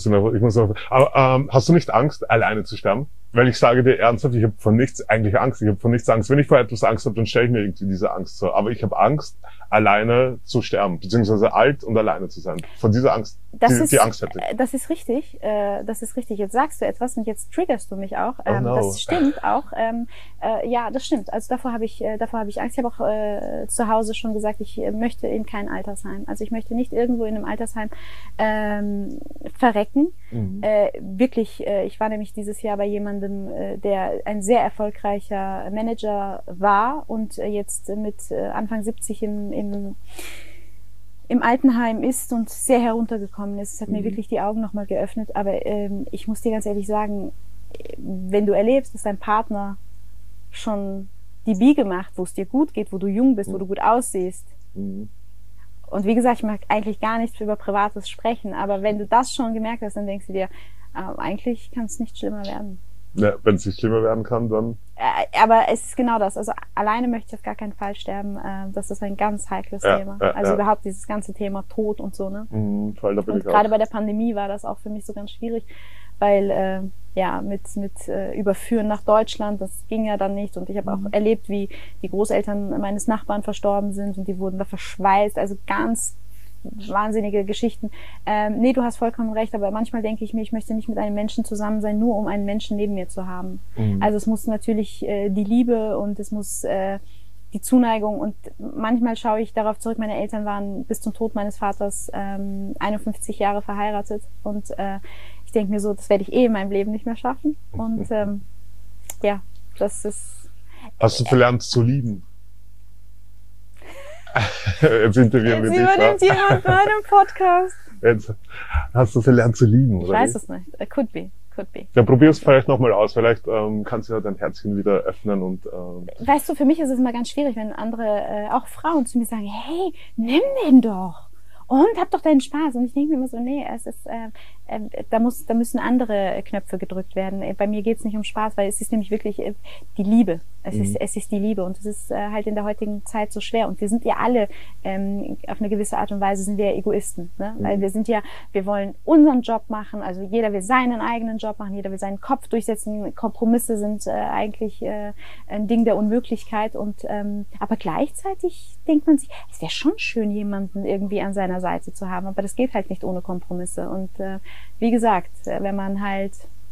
Aber hast du nicht Angst, alleine zu sterben? Weil ich sage dir ernsthaft, ich habe von nichts eigentlich Angst. Ich habe von nichts Angst. Wenn ich vor etwas Angst habe, dann stelle ich mir irgendwie diese Angst vor. Aber ich habe Angst, alleine zu sterben, beziehungsweise alt und alleine zu sein. Von dieser Angst, die Angst hätte ich. Das ist richtig. Das ist richtig. Jetzt sagst du etwas und jetzt triggerst du mich auch. Oh no. Das stimmt auch. Ja, das stimmt. Also davor habe ich Angst. Ich habe auch zu Hause schon gesagt, ich möchte in kein Altersheim. Also ich möchte nicht irgendwo in einem Altersheim verrecken. Wirklich. Ich war nämlich dieses Jahr bei jemandem, der ein sehr erfolgreicher Manager war und jetzt mit Anfang 70 im Altenheim ist und sehr heruntergekommen ist. Es hat mir wirklich die Augen nochmal geöffnet. Aber ich muss dir ganz ehrlich sagen, wenn du erlebst, dass dein Partner schon die Biege macht, wo es dir gut geht, wo du jung bist, wo du gut aussiehst. Und wie gesagt, ich mag eigentlich gar nicht über Privates sprechen, aber wenn du das schon gemerkt hast, dann denkst du dir, eigentlich kann es nicht schlimmer werden. Ja, wenn es nicht schlimmer werden kann, dann... Aber es ist genau das. Also alleine möchte ich auf gar keinen Fall sterben. Das ist ein ganz heikles Thema. Also überhaupt dieses ganze Thema Tod und so, ne? Voll, da bin ich gerade bei der Pandemie war das auch für mich so ganz schwierig, weil mit Überführen nach Deutschland, das ging ja dann nicht. Und ich habe auch erlebt, wie die Großeltern meines Nachbarn verstorben sind und die wurden da verschweißt. Also ganz wahnsinnige Geschichten. Nee, du hast vollkommen recht, aber manchmal denke ich mir, ich möchte nicht mit einem Menschen zusammen sein, nur um einen Menschen neben mir zu haben. Also es muss natürlich die Liebe und es muss die Zuneigung und manchmal schaue ich darauf zurück, meine Eltern waren bis zum Tod meines Vaters 51 Jahre verheiratet und ich denke mir so, das werde ich in meinem Leben nicht mehr schaffen und ja, das ist... Hast du verlernt zu lieben? Jetzt interviewen wir dich. Jetzt übernimmt jemand bei einem Podcast. Jetzt hast du verlernt zu lieben, oder? Ich weiß es nicht. Could be. Ja, probier es vielleicht nochmal aus. Vielleicht kannst du ja dein Herzchen wieder öffnen und... Weißt du, für mich ist es immer ganz schwierig, wenn andere, auch Frauen zu mir sagen, hey, nimm den doch. Und hab doch deinen Spaß. Und ich denke mir immer so, nee, es ist, da müssen andere Knöpfe gedrückt werden. Bei mir geht's nicht um Spaß, weil es ist nämlich wirklich die Liebe. Es ist die Liebe und es ist halt in der heutigen Zeit so schwer. Und wir sind ja alle, auf eine gewisse Art und Weise sind wir Egoisten, ne? Weil wir wollen unseren Job machen, also jeder will seinen eigenen Job machen, jeder will seinen Kopf durchsetzen. Kompromisse sind eigentlich ein Ding der Unmöglichkeit und aber gleichzeitig denkt man sich, es wäre schon schön, jemanden irgendwie an seiner Seite zu haben, aber das geht halt nicht ohne Kompromisse. Und wie gesagt, wenn man halt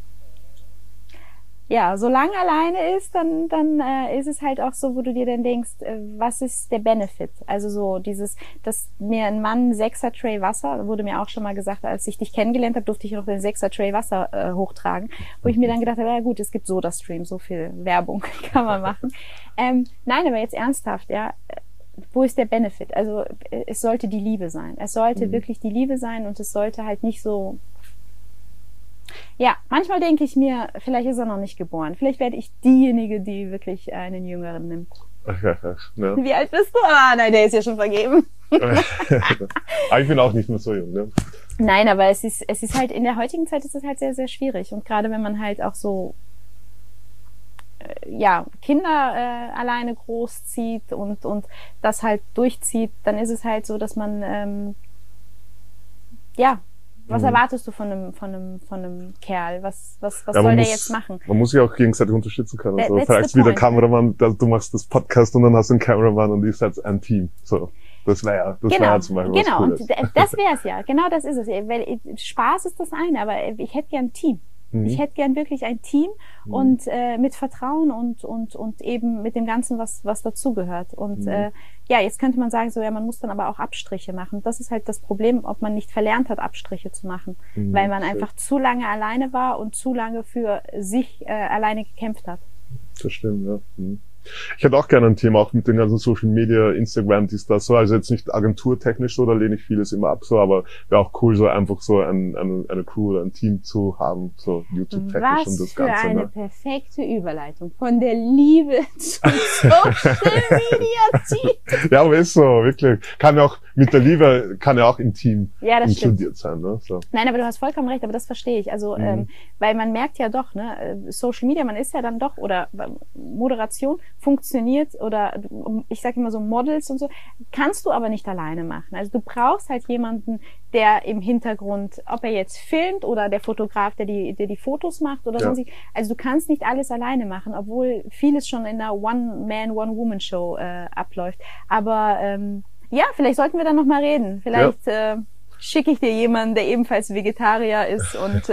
so lange alleine ist, dann ist es halt auch so, wo du dir dann denkst, was ist der Benefit? Also so dass mir ein Mann 6er Tray Wasser, wurde mir auch schon mal gesagt, als ich dich kennengelernt habe, durfte ich noch den 6er Tray Wasser hochtragen, wo ich mir dann gedacht habe, ja gut, es gibt SodaStream, so viel Werbung kann man machen. Nein, aber jetzt ernsthaft, wo ist der Benefit? Also es sollte die Liebe sein. Es sollte wirklich die Liebe sein und es sollte halt nicht so... Ja, manchmal denke ich mir, vielleicht ist er noch nicht geboren. Vielleicht werde ich diejenige, die wirklich einen Jüngeren nimmt. Ja. Wie alt bist du? Ah, nein, der ist ja schon vergeben. Aber ich bin auch nicht mehr so jung, ne? Nein, aber es ist halt, in der heutigen Zeit ist es halt sehr, sehr schwierig. Und gerade wenn man halt auch so, Kinder alleine großzieht und das halt durchzieht, dann ist es halt so, dass man, was erwartest du von einem Kerl? Was soll der jetzt machen? Man muss sich auch gegenseitig unterstützen können. Also, vielleicht wie der Kameramann, du machst das Podcast und dann hast du einen Kameramann und ihr seid ein Team. So. Das wäre ja zum Beispiel was Cooles. Und das wäre es ja. Genau das ist es. Weil Spaß ist das eine, aber ich hätte gern ein Team. Ich hätte gern wirklich ein Team und mit Vertrauen und eben mit dem Ganzen, was dazugehört. Und jetzt könnte man sagen, man muss dann aber auch Abstriche machen. Das ist halt das Problem, ob man nicht verlernt hat, Abstriche zu machen, weil man einfach zu lange alleine war und zu lange für sich alleine gekämpft hat. Das stimmt, ja. Ich hätte auch gerne ein Thema, auch mit den ganzen Social Media, Instagram, dies, das, so, also jetzt nicht agenturtechnisch so, da lehne ich vieles immer ab, so, aber wäre auch cool, so einfach so eine Crew oder ein Team zu haben, so YouTube-technisch und das Ganze. Was für eine perfekte Überleitung von der Liebe zum Social Media Team. Ja, aber ist so, wirklich. Mit der Liebe kann ja auch im Team inkludiert sein, ne? So. Nein, aber du hast vollkommen recht, aber das verstehe ich. Also, weil man merkt ja doch, ne, Social Media, man ist ja dann doch, oder Moderation funktioniert, oder ich sage immer so Models und so, kannst du aber nicht alleine machen. Also du brauchst halt jemanden, der im Hintergrund, ob er jetzt filmt oder der Fotograf, der die Fotos macht oder sonst. Also du kannst nicht alles alleine machen, obwohl vieles schon in einer One-Man, One-Woman-Show abläuft. Aber vielleicht sollten wir dann noch mal reden. Vielleicht schicke ich dir jemanden, der ebenfalls Vegetarier ist und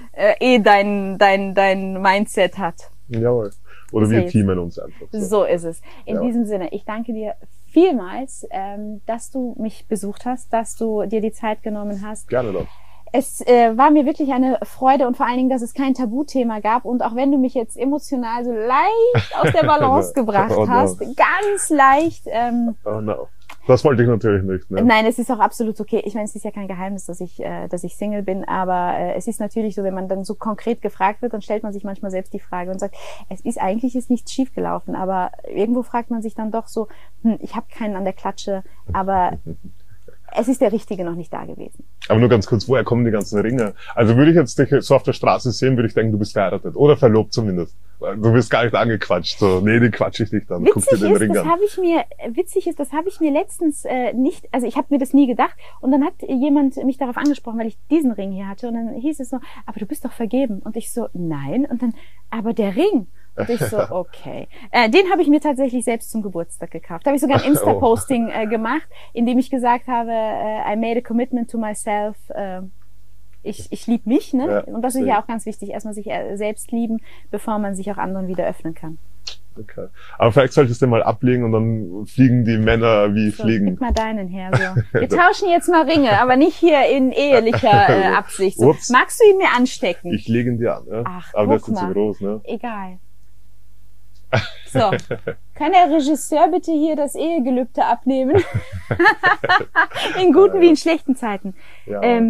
dein Mindset hat. Jawohl. Oder wir teamen uns einfach. So ist es. In diesem Sinne, ich danke dir vielmals, dass du mich besucht hast, dass du dir die Zeit genommen hast. Gerne doch. Es war mir wirklich eine Freude und vor allen Dingen, dass es kein Tabuthema gab. Und auch wenn du mich jetzt emotional so leicht aus der Balance gebracht hast, ganz leicht. Oh no. Das wollte ich natürlich nicht. Ne? Nein, es ist auch absolut okay. Ich meine, es ist ja kein Geheimnis, dass ich Single bin, aber es ist natürlich so, wenn man dann so konkret gefragt wird, dann stellt man sich manchmal selbst die Frage und sagt, eigentlich ist nichts schiefgelaufen, aber irgendwo fragt man sich dann doch so, ich habe keinen an der Klatsche, aber es ist der Richtige noch nicht da gewesen. Aber nur ganz kurz, woher kommen die ganzen Ringe? Also würde ich jetzt dich so auf der Straße sehen, würde ich denken, du bist verheiratet. Oder verlobt zumindest. Du wirst gar nicht angequatscht. So, nee, die quatsche ich nicht an. Guck dir den Ring an. Das habe ich mir letztens nicht, also ich habe mir das nie gedacht. Und dann hat jemand mich darauf angesprochen, weil ich diesen Ring hier hatte. Und dann hieß es so, aber du bist doch vergeben. Und ich so, nein. Und dann, aber der Ring. Und ich so, okay. Den habe ich mir tatsächlich selbst zum Geburtstag gekauft. Da habe ich sogar ein Insta-Posting gemacht, in dem ich gesagt habe, I made a commitment to myself. Ich liebe mich, ne? Ja, und das ist ja auch ganz wichtig, erstmal sich selbst lieben, bevor man sich auch anderen wieder öffnen kann. Okay. Aber vielleicht solltest du den mal ablegen und dann fliegen die Männer wie Fliegen. Gib mal deinen her, so. Wir tauschen jetzt mal Ringe, aber nicht hier in ehelicher Absicht. So. Magst du ihn mir anstecken? Ich lege ihn dir an, ja. Ach, aber das ist zu groß, ne? Egal. So, kann der Regisseur bitte hier das Ehegelübde abnehmen? In guten wie in schlechten Zeiten. Ja.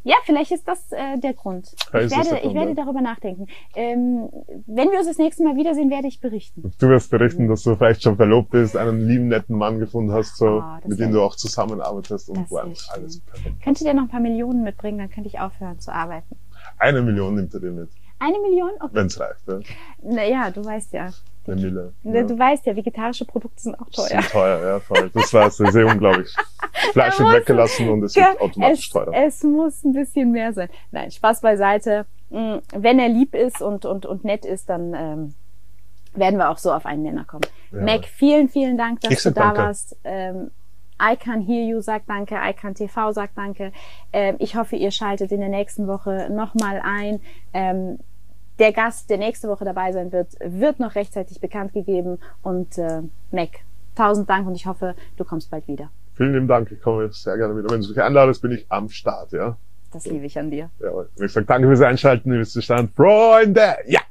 Ja, vielleicht ist das der Grund. Ich werde darüber nachdenken. Wenn wir uns das nächste Mal wiedersehen, werde ich berichten. Du wirst berichten, dass du vielleicht schon verlobt bist, einen lieben, netten Mann gefunden hast, so, mit dem du auch zusammenarbeitest und wo einfach alles perfekt. Könnt ihr dir noch ein paar Millionen mitbringen, dann könnte ich aufhören zu arbeiten. 1 Million nimmt er dir mit. 1 Million? Okay. Wenn's reicht, ja. Naja, du weißt ja. Vanille. Du weißt ja, vegetarische Produkte sind auch teuer. Sind teuer, ja, voll. Das war sehr unglaublich. Fleisch wird weggelassen und es wird automatisch teurer. Es muss ein bisschen mehr sein. Nein, Spaß beiseite. Wenn er lieb ist und nett ist, dann werden wir auch so auf einen Nenner kommen. Ja. Mac, vielen, vielen Dank, dass du da warst. I Can Hear You sagt danke, I Can TV sagt danke. Ich hoffe, ihr schaltet in der nächsten Woche nochmal ein. Der Gast, der nächste Woche dabei sein wird noch rechtzeitig bekannt gegeben. Und Mac, 1000 Dank und ich hoffe, du kommst bald wieder. Vielen lieben Dank, ich komme sehr gerne wieder. Wenn du mich einladest, bin ich am Start, ja? Das liebe ich an dir. Ja, und ich sage danke fürs Einschalten, ihr wisst Bestand. Freunde! Ja,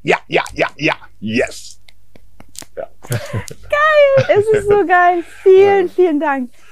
yes! Ja. Geil, es ist so geil. Vielen Dank.